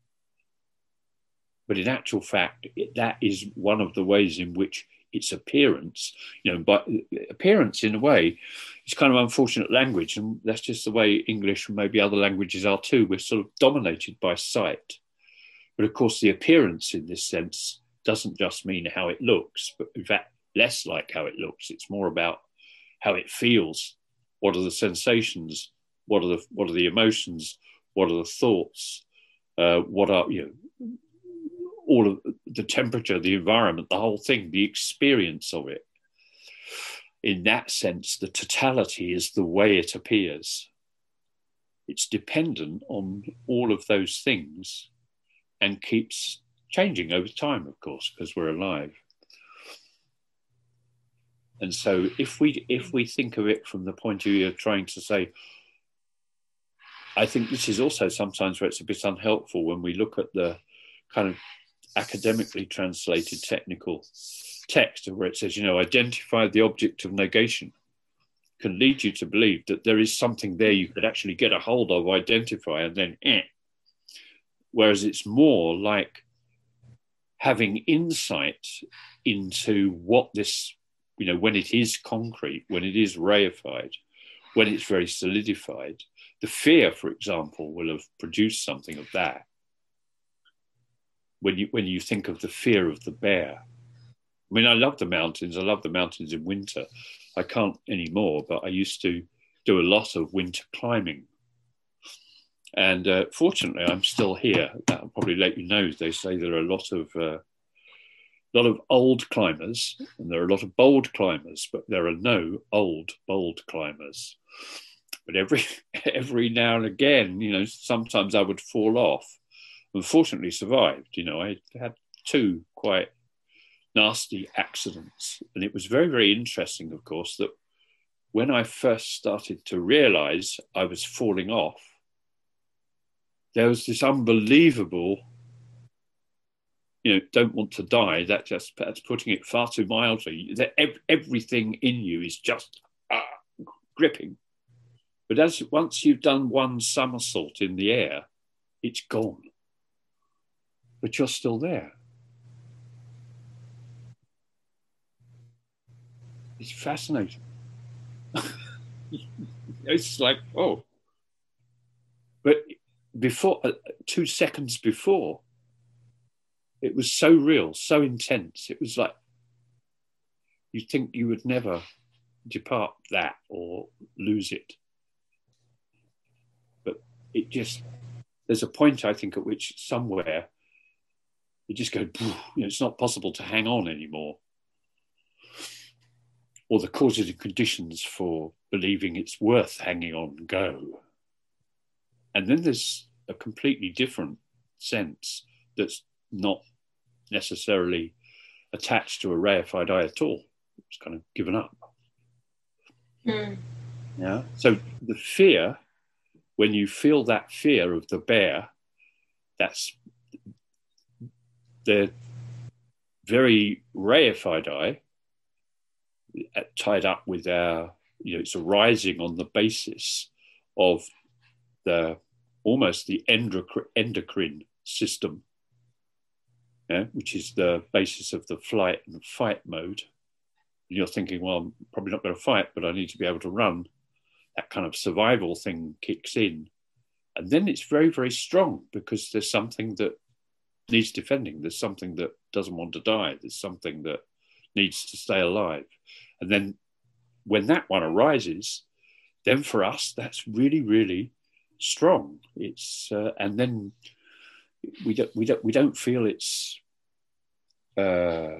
But in actual fact, it, that is one of the ways in which its appearance, you know, but appearance in a way is kind of unfortunate language, and that's just the way English and maybe other languages are too. We're sort of dominated by sight. But of course, the appearance in this sense doesn't just mean how it looks, but in fact, less like how it looks. It's more about how it feels. What are the sensations? What are the what are the emotions? What are the thoughts? Uh, what are, you know, all of the temperature, the environment, the whole thing, the experience of it. In that sense, the totality is the way it appears. It's dependent on all of those things and keeps changing over time, of course, because we're alive. And so if we if we think of it from the point of view of trying to say, I think this is also sometimes where it's a bit unhelpful when we look at the kind of academically translated technical text where it says, you know, identify the object of negation, can lead you to believe that there is something there you could actually get a hold of, identify, and then eh. Whereas it's more like having insight into what this, you know, when it is concrete, when it is reified, when it's very solidified. The fear, for example, will have produced something of that. When you when you think of the fear of the bear, I mean, I love the mountains. I love the mountains in winter. I can't anymore, but I used to do a lot of winter climbing. And uh, fortunately, I'm still here. That'll probably let you know. They say there are a lot of uh, lot of old climbers, and there are a lot of bold climbers, but there are no old, bold climbers. But every every now and again, you know, sometimes I would fall off. Unfortunately, survived. You know, I had two quite nasty accidents, and it was very, very interesting, of course, that when I first started to realise I was falling off, there was this unbelievable, you know, don't want to die. That just that's putting it far too mildly. That ev- everything in you is just uh, gripping. But as once you've done one somersault in the air, it's gone. But you're still there. It's fascinating. It's like, oh. But before, uh, two seconds before, it was so real, so intense. It was like, you think you would never depart that or lose it. But it just, there's a point, I think, at which somewhere, you just go, you know, it's not possible to hang on anymore. Or the causes and conditions for believing it's worth hanging on go. And then there's a completely different sense that's not necessarily attached to a reified I at all. It's kind of given up. Mm. Yeah. So the fear, when you feel that fear of the bear, that's the very reified I, tied up with our, you know, it's arising on the basis of the almost the endocrine, endocrine system, yeah, which is the basis of the flight and fight mode. And you're thinking, well, I'm probably not going to fight, but I need to be able to run. That kind of survival thing kicks in. And then it's very, very strong because there's something that needs defending. There's something that doesn't want to die. There's something that needs to stay alive. And then when that one arises, then for us, that's really, really strong. It's uh, and then we don't we don't we don't feel it's uh,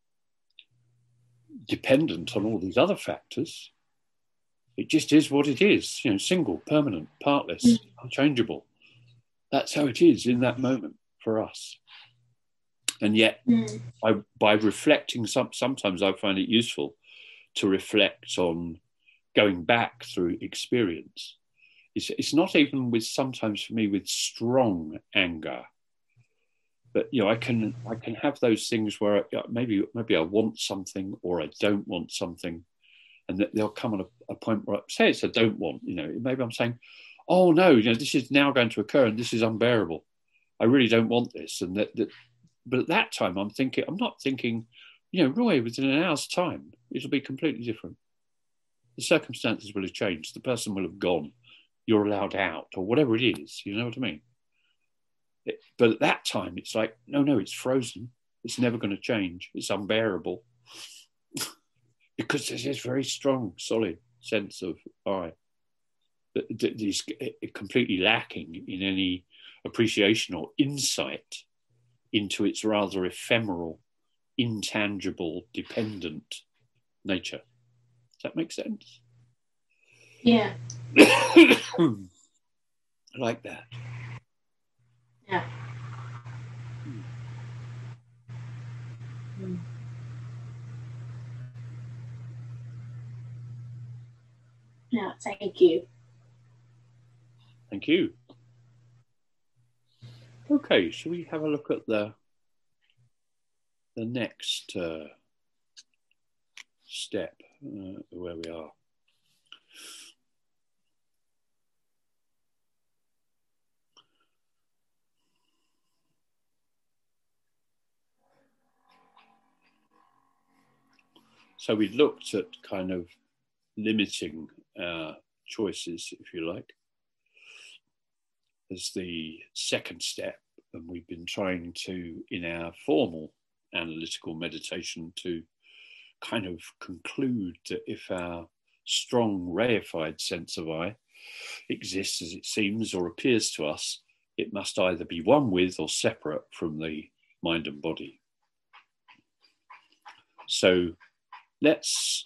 dependent on all these other factors. It just is what it is. You know, single, permanent, partless, mm. unchangeable. That's how it is in that moment for us. And yet, mm. I, by reflecting, some, sometimes I find it useful to reflect on going back through experience. It's, it's not even with, sometimes for me, with strong anger. But, you know, I can I can have those things where I, maybe maybe I want something or I don't want something. And that there'll come at a, a point where I say it's a don't want, you know, maybe I'm saying, oh no, you know, this is now going to occur and this is unbearable. I really don't want this. And that, that but at that time I'm thinking, I'm not thinking, you know, Roy, within an hour's time, it'll be completely different. The circumstances will have changed. The person will have gone. You're allowed out or whatever it is. You know what I mean? It, but at that time, it's like, no, no, it's frozen. It's never going to change. It's unbearable. Because there's this very strong, solid sense of I that, that is completely lacking in any appreciation or insight into its rather ephemeral, intangible, dependent nature. Does that make sense? Yeah. I like that. Yeah. Mm. Yeah, thank you. Thank you. Okay, shall we have a look at the the next uh, step uh, where we are? So we looked at kind of limiting our choices, if you like, as the second step. And we've been trying to, in our formal analytical meditation to kind of conclude that if our strong reified sense of I exists as it seems or appears to us, it must either be one with or separate from the mind and body. So let's,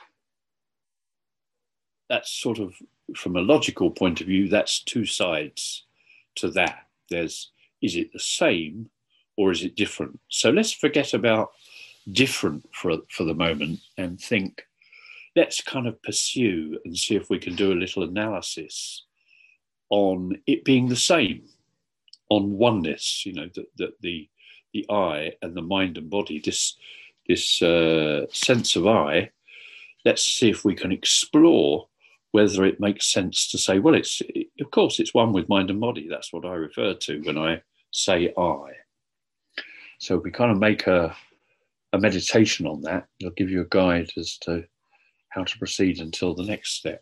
that's sort of, from a logical point of view, that's two sides to that. There's, is it the same or is it different? So let's forget about different for, for the moment and think, let's kind of pursue and see if we can do a little analysis on it being the same, on oneness, you know, that, that the the I and the mind and body, this, this uh, sense of I, let's see if we can explore whether it makes sense to say, well, it's, it, of course, it's one with mind and body. That's what I refer to when I say I. So we kind of make a, a meditation on that. It'll give you a guide as to how to proceed until the next step.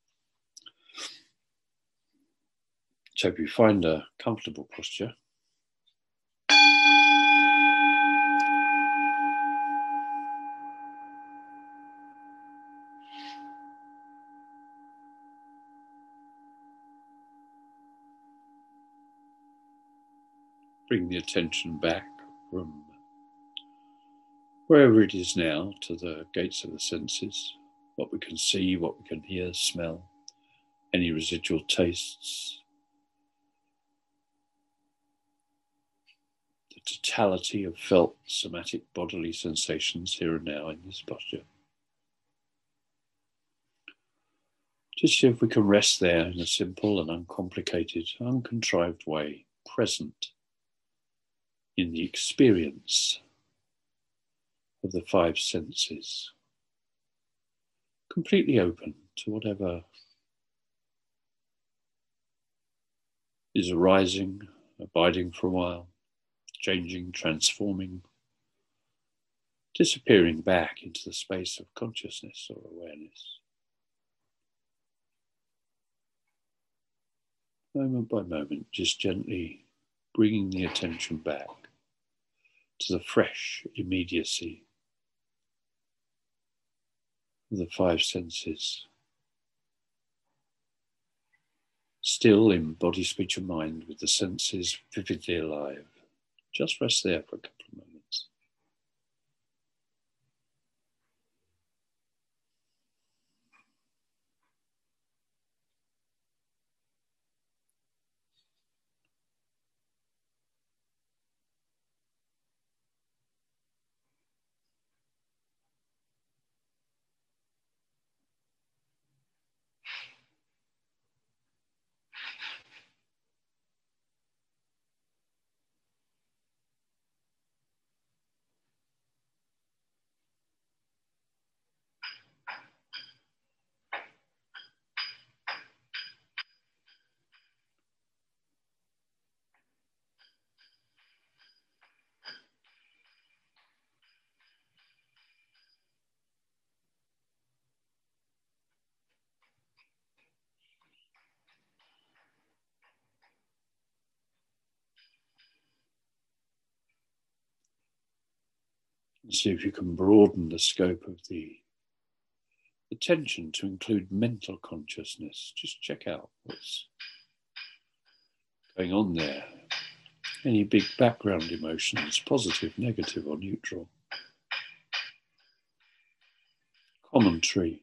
So if you find a comfortable posture, bring the attention back from wherever it is now to the gates of the senses, what we can see, what we can hear, smell, any residual tastes, the totality of felt somatic bodily sensations here and now in this posture. Just see if we can rest there in a simple and uncomplicated, uncontrived way, present in the experience of the five senses, completely open to whatever is arising, abiding for a while, changing, transforming, disappearing back into the space of consciousness or awareness. Moment by moment, just gently bringing the attention back to the fresh immediacy of the five senses, still in body, speech and mind, with the senses vividly alive. Just rest there for a couple of moments. And see if you can broaden the scope of the attention to include mental consciousness. Just check out what's going on there. Any big background emotions, positive, negative, or neutral. Commentary.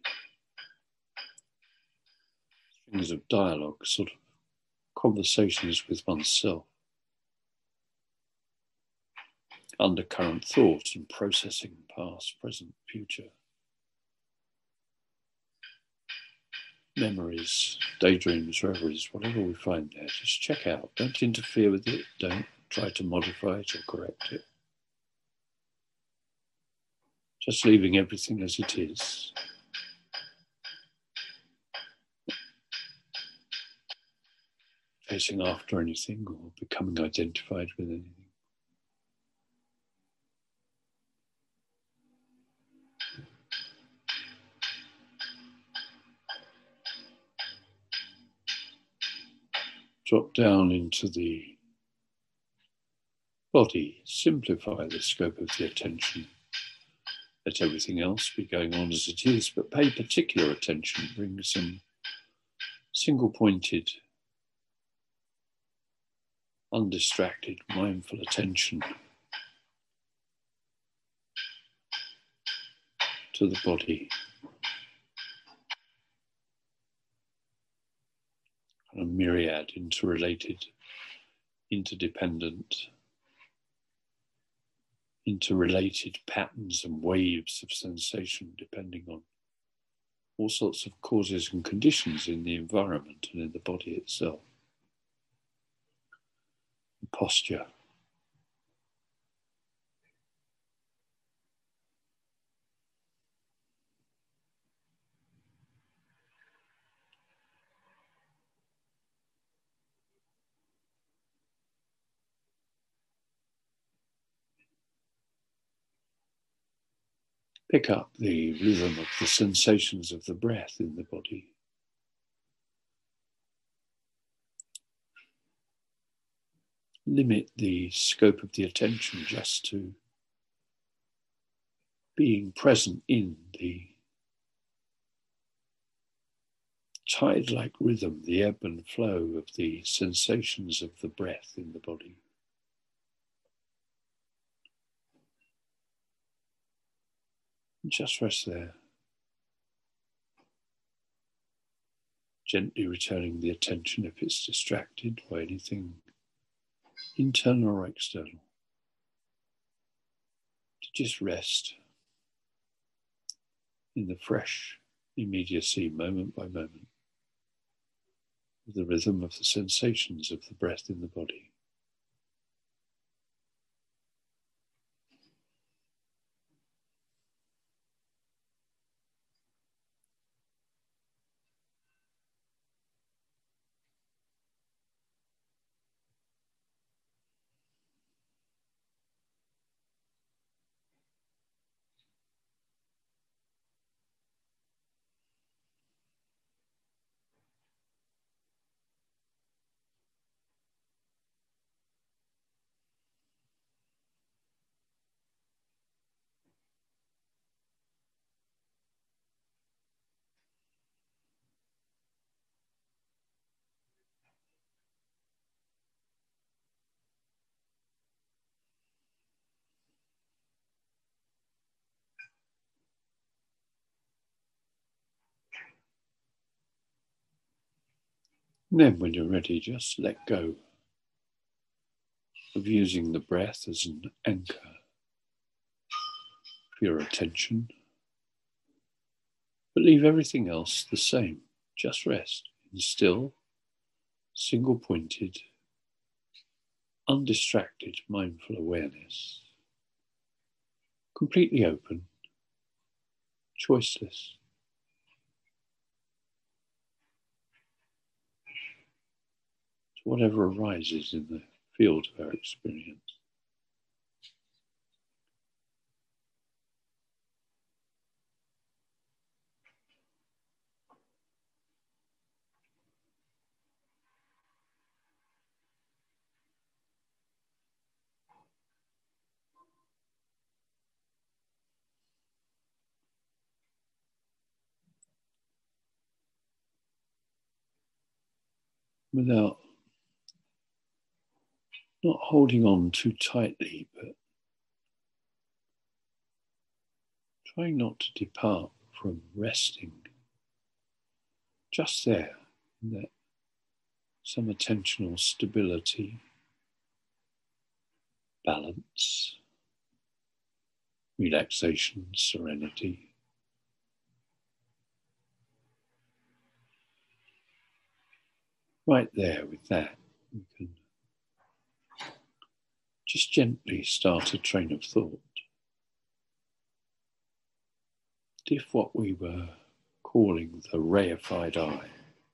Strings of dialogue, sort of conversations with oneself. Undercurrent thought and processing past, present, future. Memories, daydreams, reveries, whatever we find there, just check out. Don't interfere with it. Don't try to modify it or correct it. Just leaving everything as it is. Chasing after anything or becoming identified with anything. Drop down into the Body, simplify the scope of the attention. Let everything else be going on as it is, but pay particular attention. Bring some single-pointed, undistracted, mindful attention to the body. A myriad interrelated, interdependent, interrelated patterns and waves of sensation depending on all sorts of causes and conditions in the environment and in the body itself. Posture. Pick up the rhythm of the sensations of the breath in the body. Limit the scope of the attention just to being present in the tide-like rhythm, the ebb and flow of the sensations of the breath in the body. Just rest there, gently returning the attention if it's distracted by anything internal or external, to just rest in the fresh immediacy, moment by moment, of the rhythm of the sensations of the breath in the body. And then when you're ready, just let go of using the breath as an anchor for your attention, but leave everything else the same. Just rest in still, single-pointed, undistracted, mindful awareness, completely open, choiceless. Whatever arises in the field of our experience. Without not holding on too tightly, but trying not to depart from resting just there, in that some attentional stability, balance, relaxation, serenity. Right there with that, you can just gently start a train of thought. If what we were calling the reified I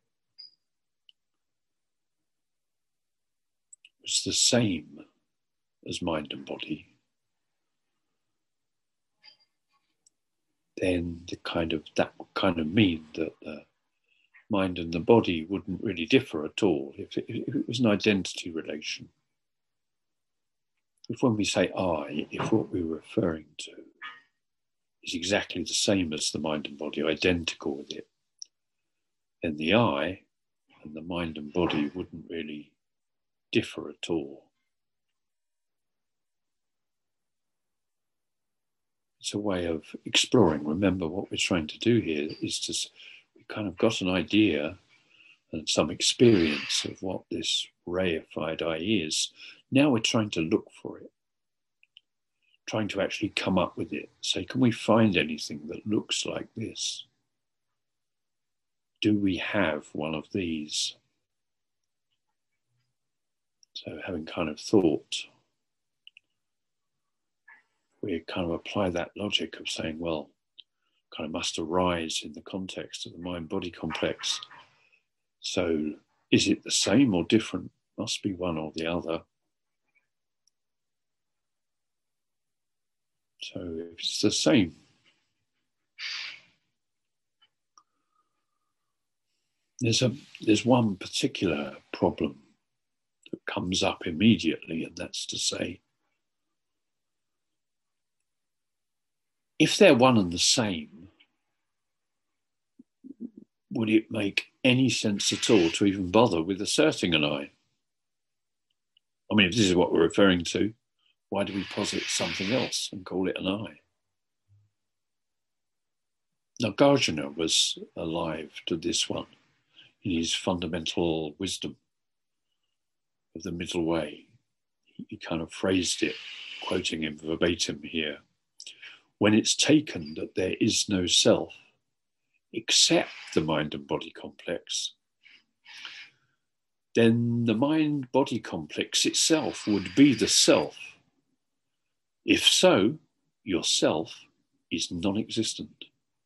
was the same as mind and body, then the kind of that would kind of mean that the mind and the body wouldn't really differ at all if it, if it was an identity relation. if when we say I, if what we're referring to is exactly the same as the mind and body, identical with it, then the I and the mind and body wouldn't really differ at all. It's a way of exploring. Remember, what we're trying to do here is to, we've kind of got an idea and some experience of what this reified I is. Now we're trying to look for it, trying to actually come up with it. Say, can we find anything that looks like this? Do we have one of these? So having kind of thought, we kind of apply that logic of saying, well, kind of must arise in the context of the mind-body complex. So is it the same or different? Must be one or the other. So if it's the same, there's a there's one particular problem that comes up immediately, and that's to say, if they're one and the same, would it make any sense at all to even bother with asserting an I? I mean, if this is what we're referring to, why do we posit something else and call it an I? Nagarjuna was alive to this one in his fundamental wisdom of the middle way. He kind of phrased it, quoting him verbatim here. When it's taken that there is no self except the mind and body complex, then the mind-body complex itself would be the self. If so, your self is non-existent.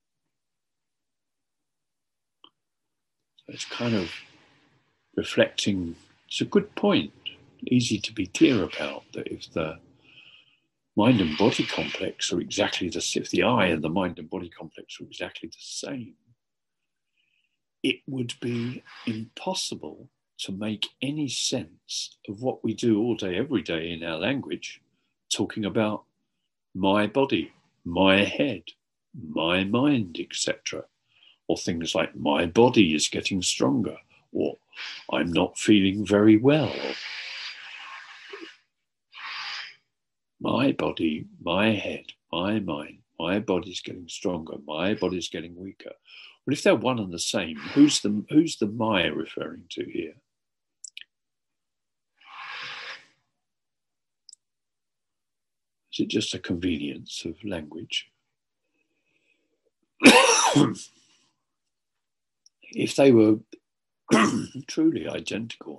So it's kind of reflecting, it's a good point, easy to be clear about, that if the mind and body complex are exactly the same, if the I and the mind and body complex are exactly the same, it would be impossible to make any sense of what we do all day, every day in our language, talking about my body, my head, my mind, et cetera. Or things like my body is getting stronger, or I'm not feeling very well. My body, my head, my mind, my body's getting stronger, my body's getting weaker. Well, if they're one and the same, who's the, who's the my referring to here? Is it just a convenience of language? If they were truly identical,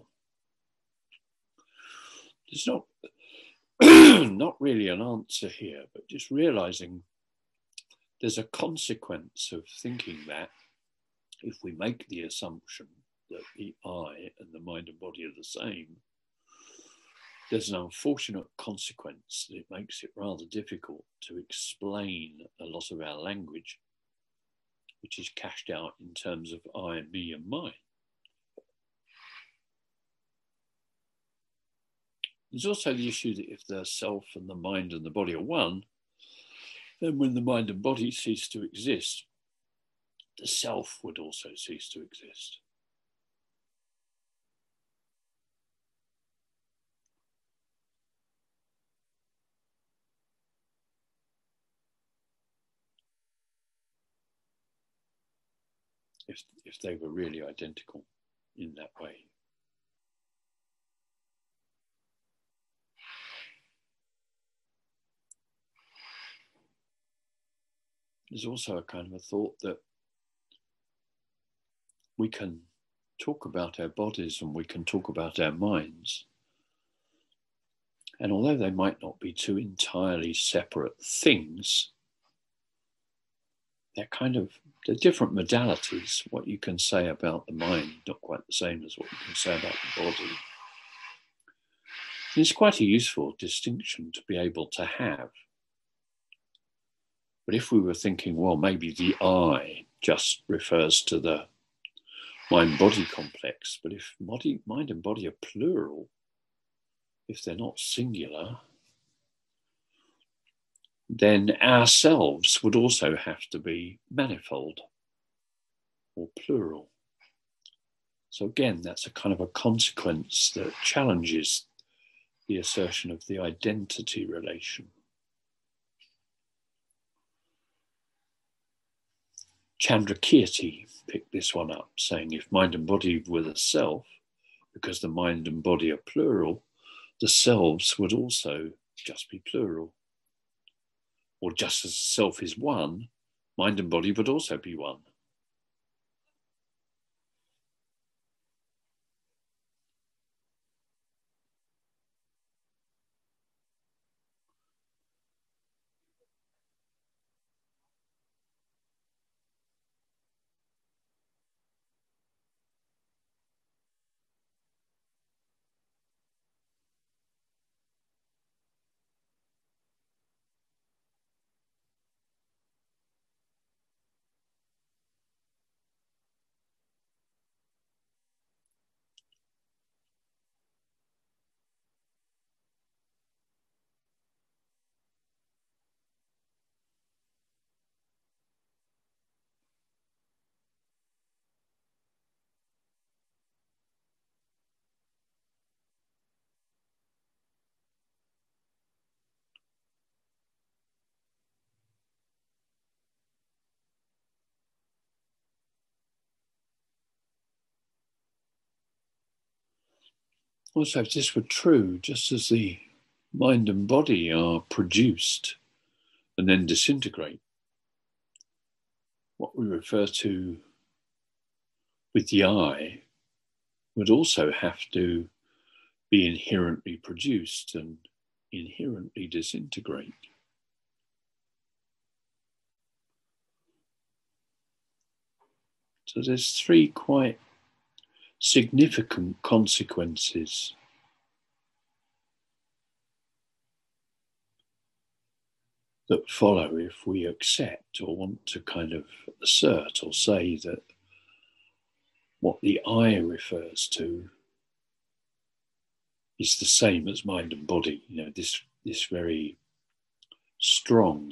there's not, not really an answer here, but just realizing there's a consequence of thinking that if we make the assumption that the I and the mind and body are the same, there's an unfortunate consequence that it makes it rather difficult to explain a lot of our language, which is cashed out in terms of I, me, and mine. There's also the issue that if the self and the mind and the body are one, then when the mind and body cease to exist, the self would also cease to exist. If, if they were really identical in that way. There's also a kind of a thought that we can talk about our bodies and we can talk about our minds. And although they might not be two entirely separate things, they're kind of, they're different modalities. What you can say about the mind, not quite the same as what you can say about the body. And it's quite a useful distinction to be able to have. But if we were thinking, well, maybe the I just refers to the mind-body complex, but if body, mind and body are plural, if they're not singular, then ourselves would also have to be manifold or plural. So again, that's a kind of a consequence that challenges the assertion of the identity relation. Chandrakirti picked this one up, saying if mind and body were the self, because the mind and body are plural, the selves would also just be plural. Or just as the self is one, mind and body would also be one. Also, if this were true, just as the mind and body are produced and then disintegrate, what we refer to with the I would also have to be inherently produced and inherently disintegrate. So there's three quite significant consequences that follow if we accept or want to kind of assert or say that what the I refers to is the same as mind and body. You know, this, this very strong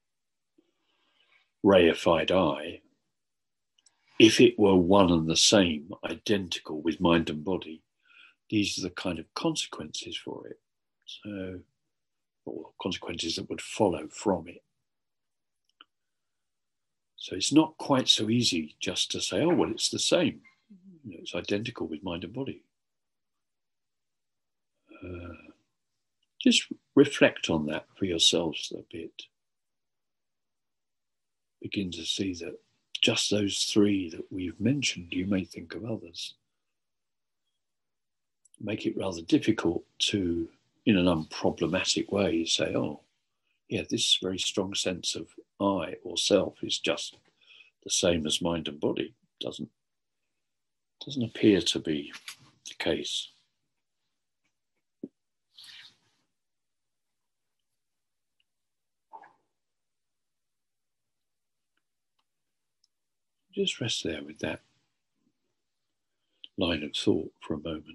reified I, if it were one and the same, identical with mind and body, these are the kind of consequences for it. So, or consequences that would follow from it. So it's not quite so easy just to say, oh, well, it's the same. You know, it's identical with mind and body. Uh, just reflect on that for yourselves a bit. Begin to see that just those three that we've mentioned, you may think of others, make it rather difficult to, in an unproblematic way, say, oh, yeah, this very strong sense of I or self is just the same as mind and body. Doesn't, doesn't appear to be the case. Just rest there with that line of thought for a moment.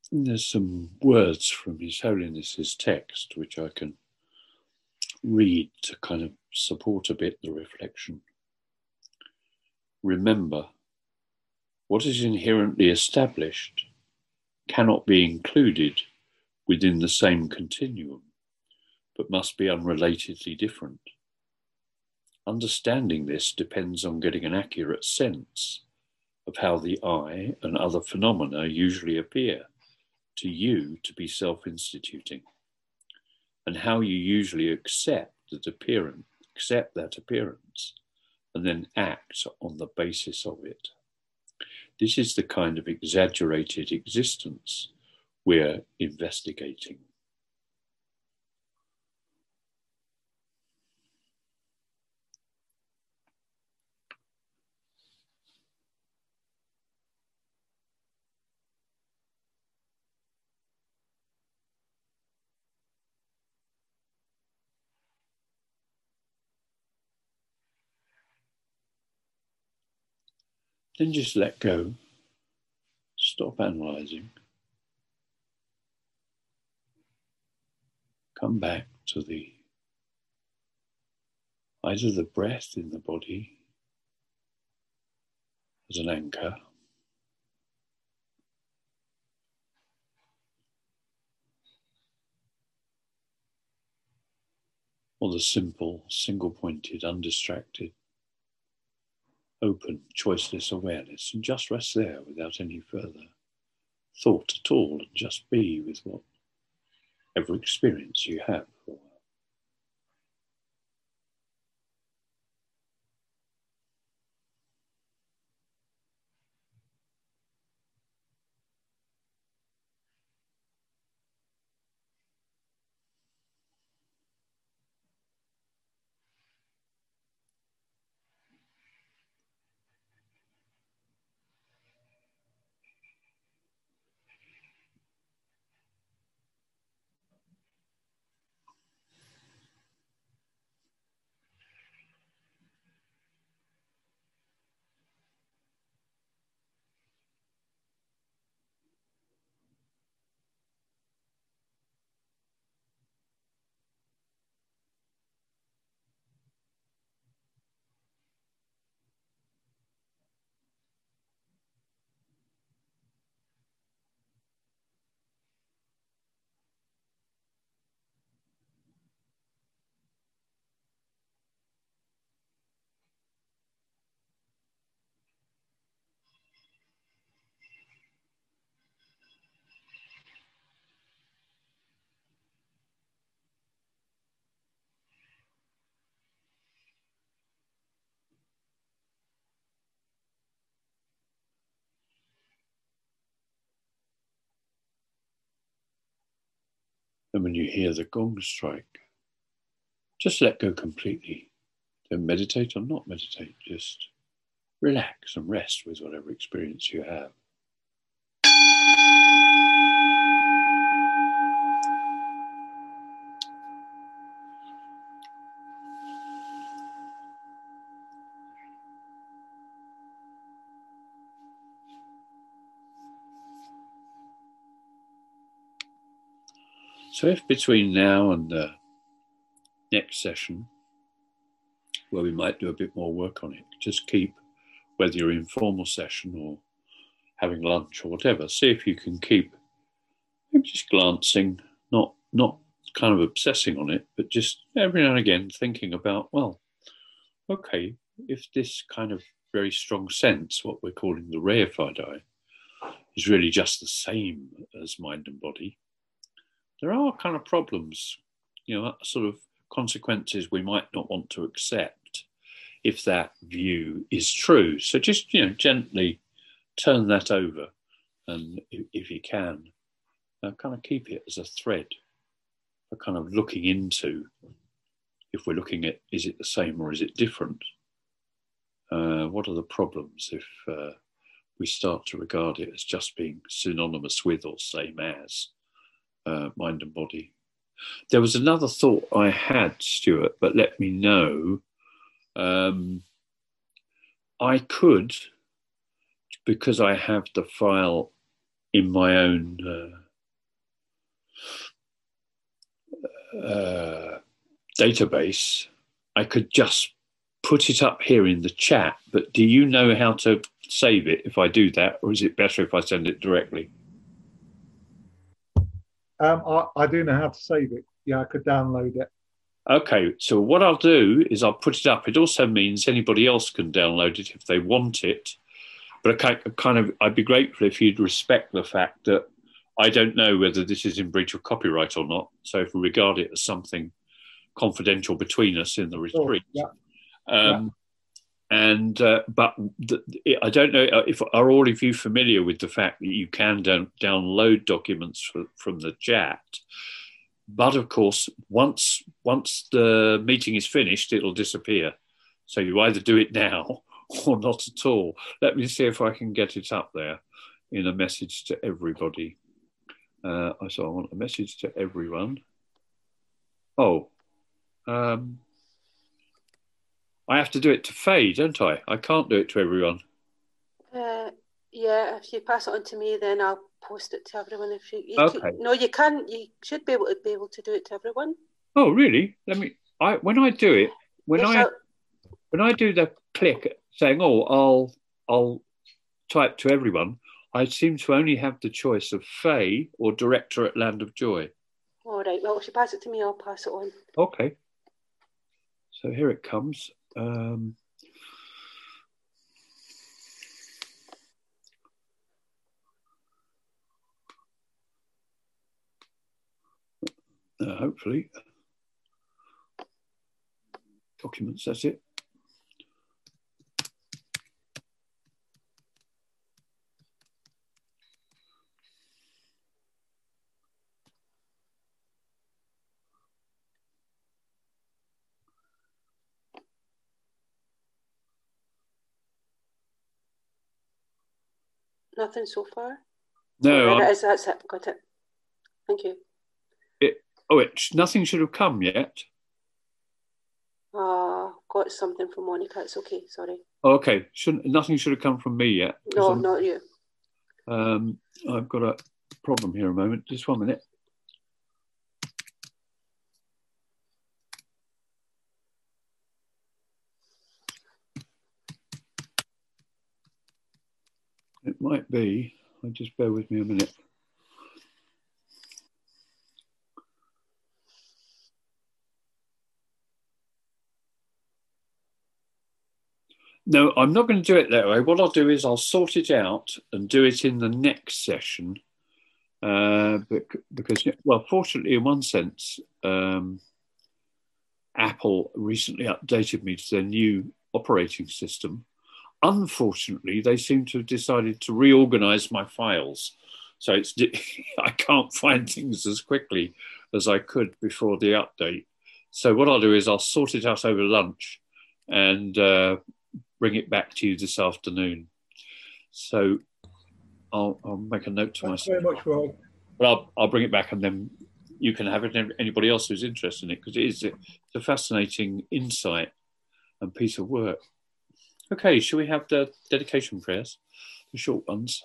there's some words from His Holiness's text which I can read to kind of support a bit the reflection. Remember, what is inherently established cannot be included within the same continuum, but must be unrelatedly different. Understanding this depends on getting an accurate sense of how the I and other phenomena usually appear to you to be self-instituting, and how you usually accept that appearance, accept that appearance, and then act on the basis of it. This is the kind of exaggerated existence we're investigating. Then just let go, stop analysing, come back to the either the breath in the body as an anchor, or the simple, single-pointed, undistracted, open, choiceless awareness, and just rest there without any further thought at all, and just be with whatever experience you have. And when you hear the gong strike, just let go completely. Don't meditate or not meditate, just relax and rest with whatever experience you have. So if between now and the next session, where we might do a bit more work on it, just keep, whether you're in formal session or having lunch or whatever, see if you can keep maybe just glancing, not not kind of obsessing on it, but just every now and again thinking about, well, okay, if this kind of very strong sense, what we're calling the reified I, is really just the same as mind and body, there are kind of problems, you know, sort of consequences we might not want to accept if that view is true. So just, you know, gently turn that over, and if, if you can, uh, kind of keep it as a thread for kind of looking into, if we're looking at, is it the same or is it different? Uh, what are the problems if uh, we start to regard it as just being synonymous with or same as uh, mind and body? There was another thought I had, Stuart, but let me know. Um, I could, because I have the file in my own uh, uh, database, I could just put it up here in the chat. But do you know how to save it if I do that, or is it better if I send it directly? Um, I, I do know how to save it. Yeah, I could download it. Okay, so what I'll do is I'll put it up. It also means anybody else can download it if they want it. But I kind of, I'd be grateful if you'd respect the fact that I don't know whether this is in breach of copyright or not. So if we regard it as something confidential between us in the retreat. Sure, yeah. Um, yeah. And uh, but the, I don't know if are all of you familiar with the fact that you can down, download documents for, from the chat. But of course, once once the meeting is finished, it'll disappear. So you either do it now or not at all. Let me see if I can get it up there in a message to everybody. Uh, so I want a message to everyone. Oh, um, I have to do it to Faye, don't I? I can't do it to everyone. Uh, yeah, if you pass it on to me, then I'll post it to everyone. If you, you okay. Can, no, you can. You should be able to be able to do it to everyone. Oh, really? Let me. I when I do it, when yes, I I'll, when I do the click saying, "Oh, I'll I'll type to everyone," I seem to only have the choice of Faye or Director at Land of Joy. All right. Well, if you pass it to me, I'll pass it on. Okay. So here it comes. Um, uh, hopefully. Documents, that's it. Nothing so far? No. Oh, there it is. That's it. Got it. Thank you. It, oh, it, nothing should have come yet. Ah, uh, got something from Monica. It's okay. Sorry. Oh, okay. Shouldn't nothing should have come from me yet. No, I'm, not you. Um, I've got a problem here. A moment. Just one minute. It might be. Just bear with me a minute. No, I'm not going to do it that way. What I'll do is I'll sort it out and do it in the next session. Uh, because, well, fortunately, in one sense, um, Apple recently updated me to their new operating system. Unfortunately, they seem to have decided to reorganize my files. So it's I can't find things as quickly as I could before the update. So what I'll do is I'll sort it out over lunch and uh, bring it back to you this afternoon. So I'll, I'll make a note to Thanks myself. very much, Roy. But I'll, I'll bring it back and then you can have it, anybody else who's interested in it, because it is it's a fascinating insight and piece of work. Okay, shall we have the dedication prayers, the short ones?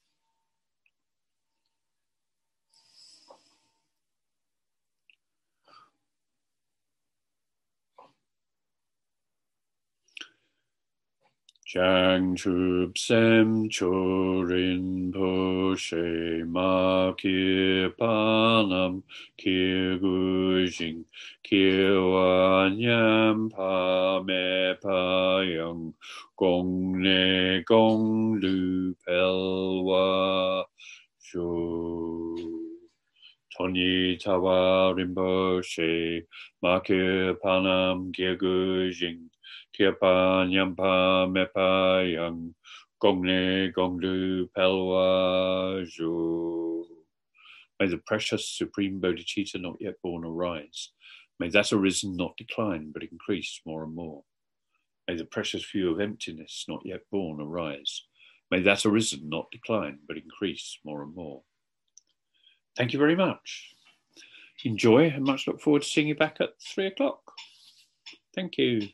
Chang Chub Sem Chorin Poshe Ma Kir Panam Kir Gujing Kir Wanyam Pa Me Pa Yang Gong Ne Gong Lu Pelwa Shu Tonyi Tawa Rinpoche Ma Kir Panam Kir Gujing Kirpa Nyampa Mepa Yang Gongne Gonglu Pelwa Zhu. May the precious supreme bodhicitta not yet born arise. May that arisen not decline, but increase more and more. May the precious view of emptiness not yet born arise. May that arisen not decline, but increase more and more. Thank you very much. Enjoy and much look forward to seeing you back at three o'clock. Thank you.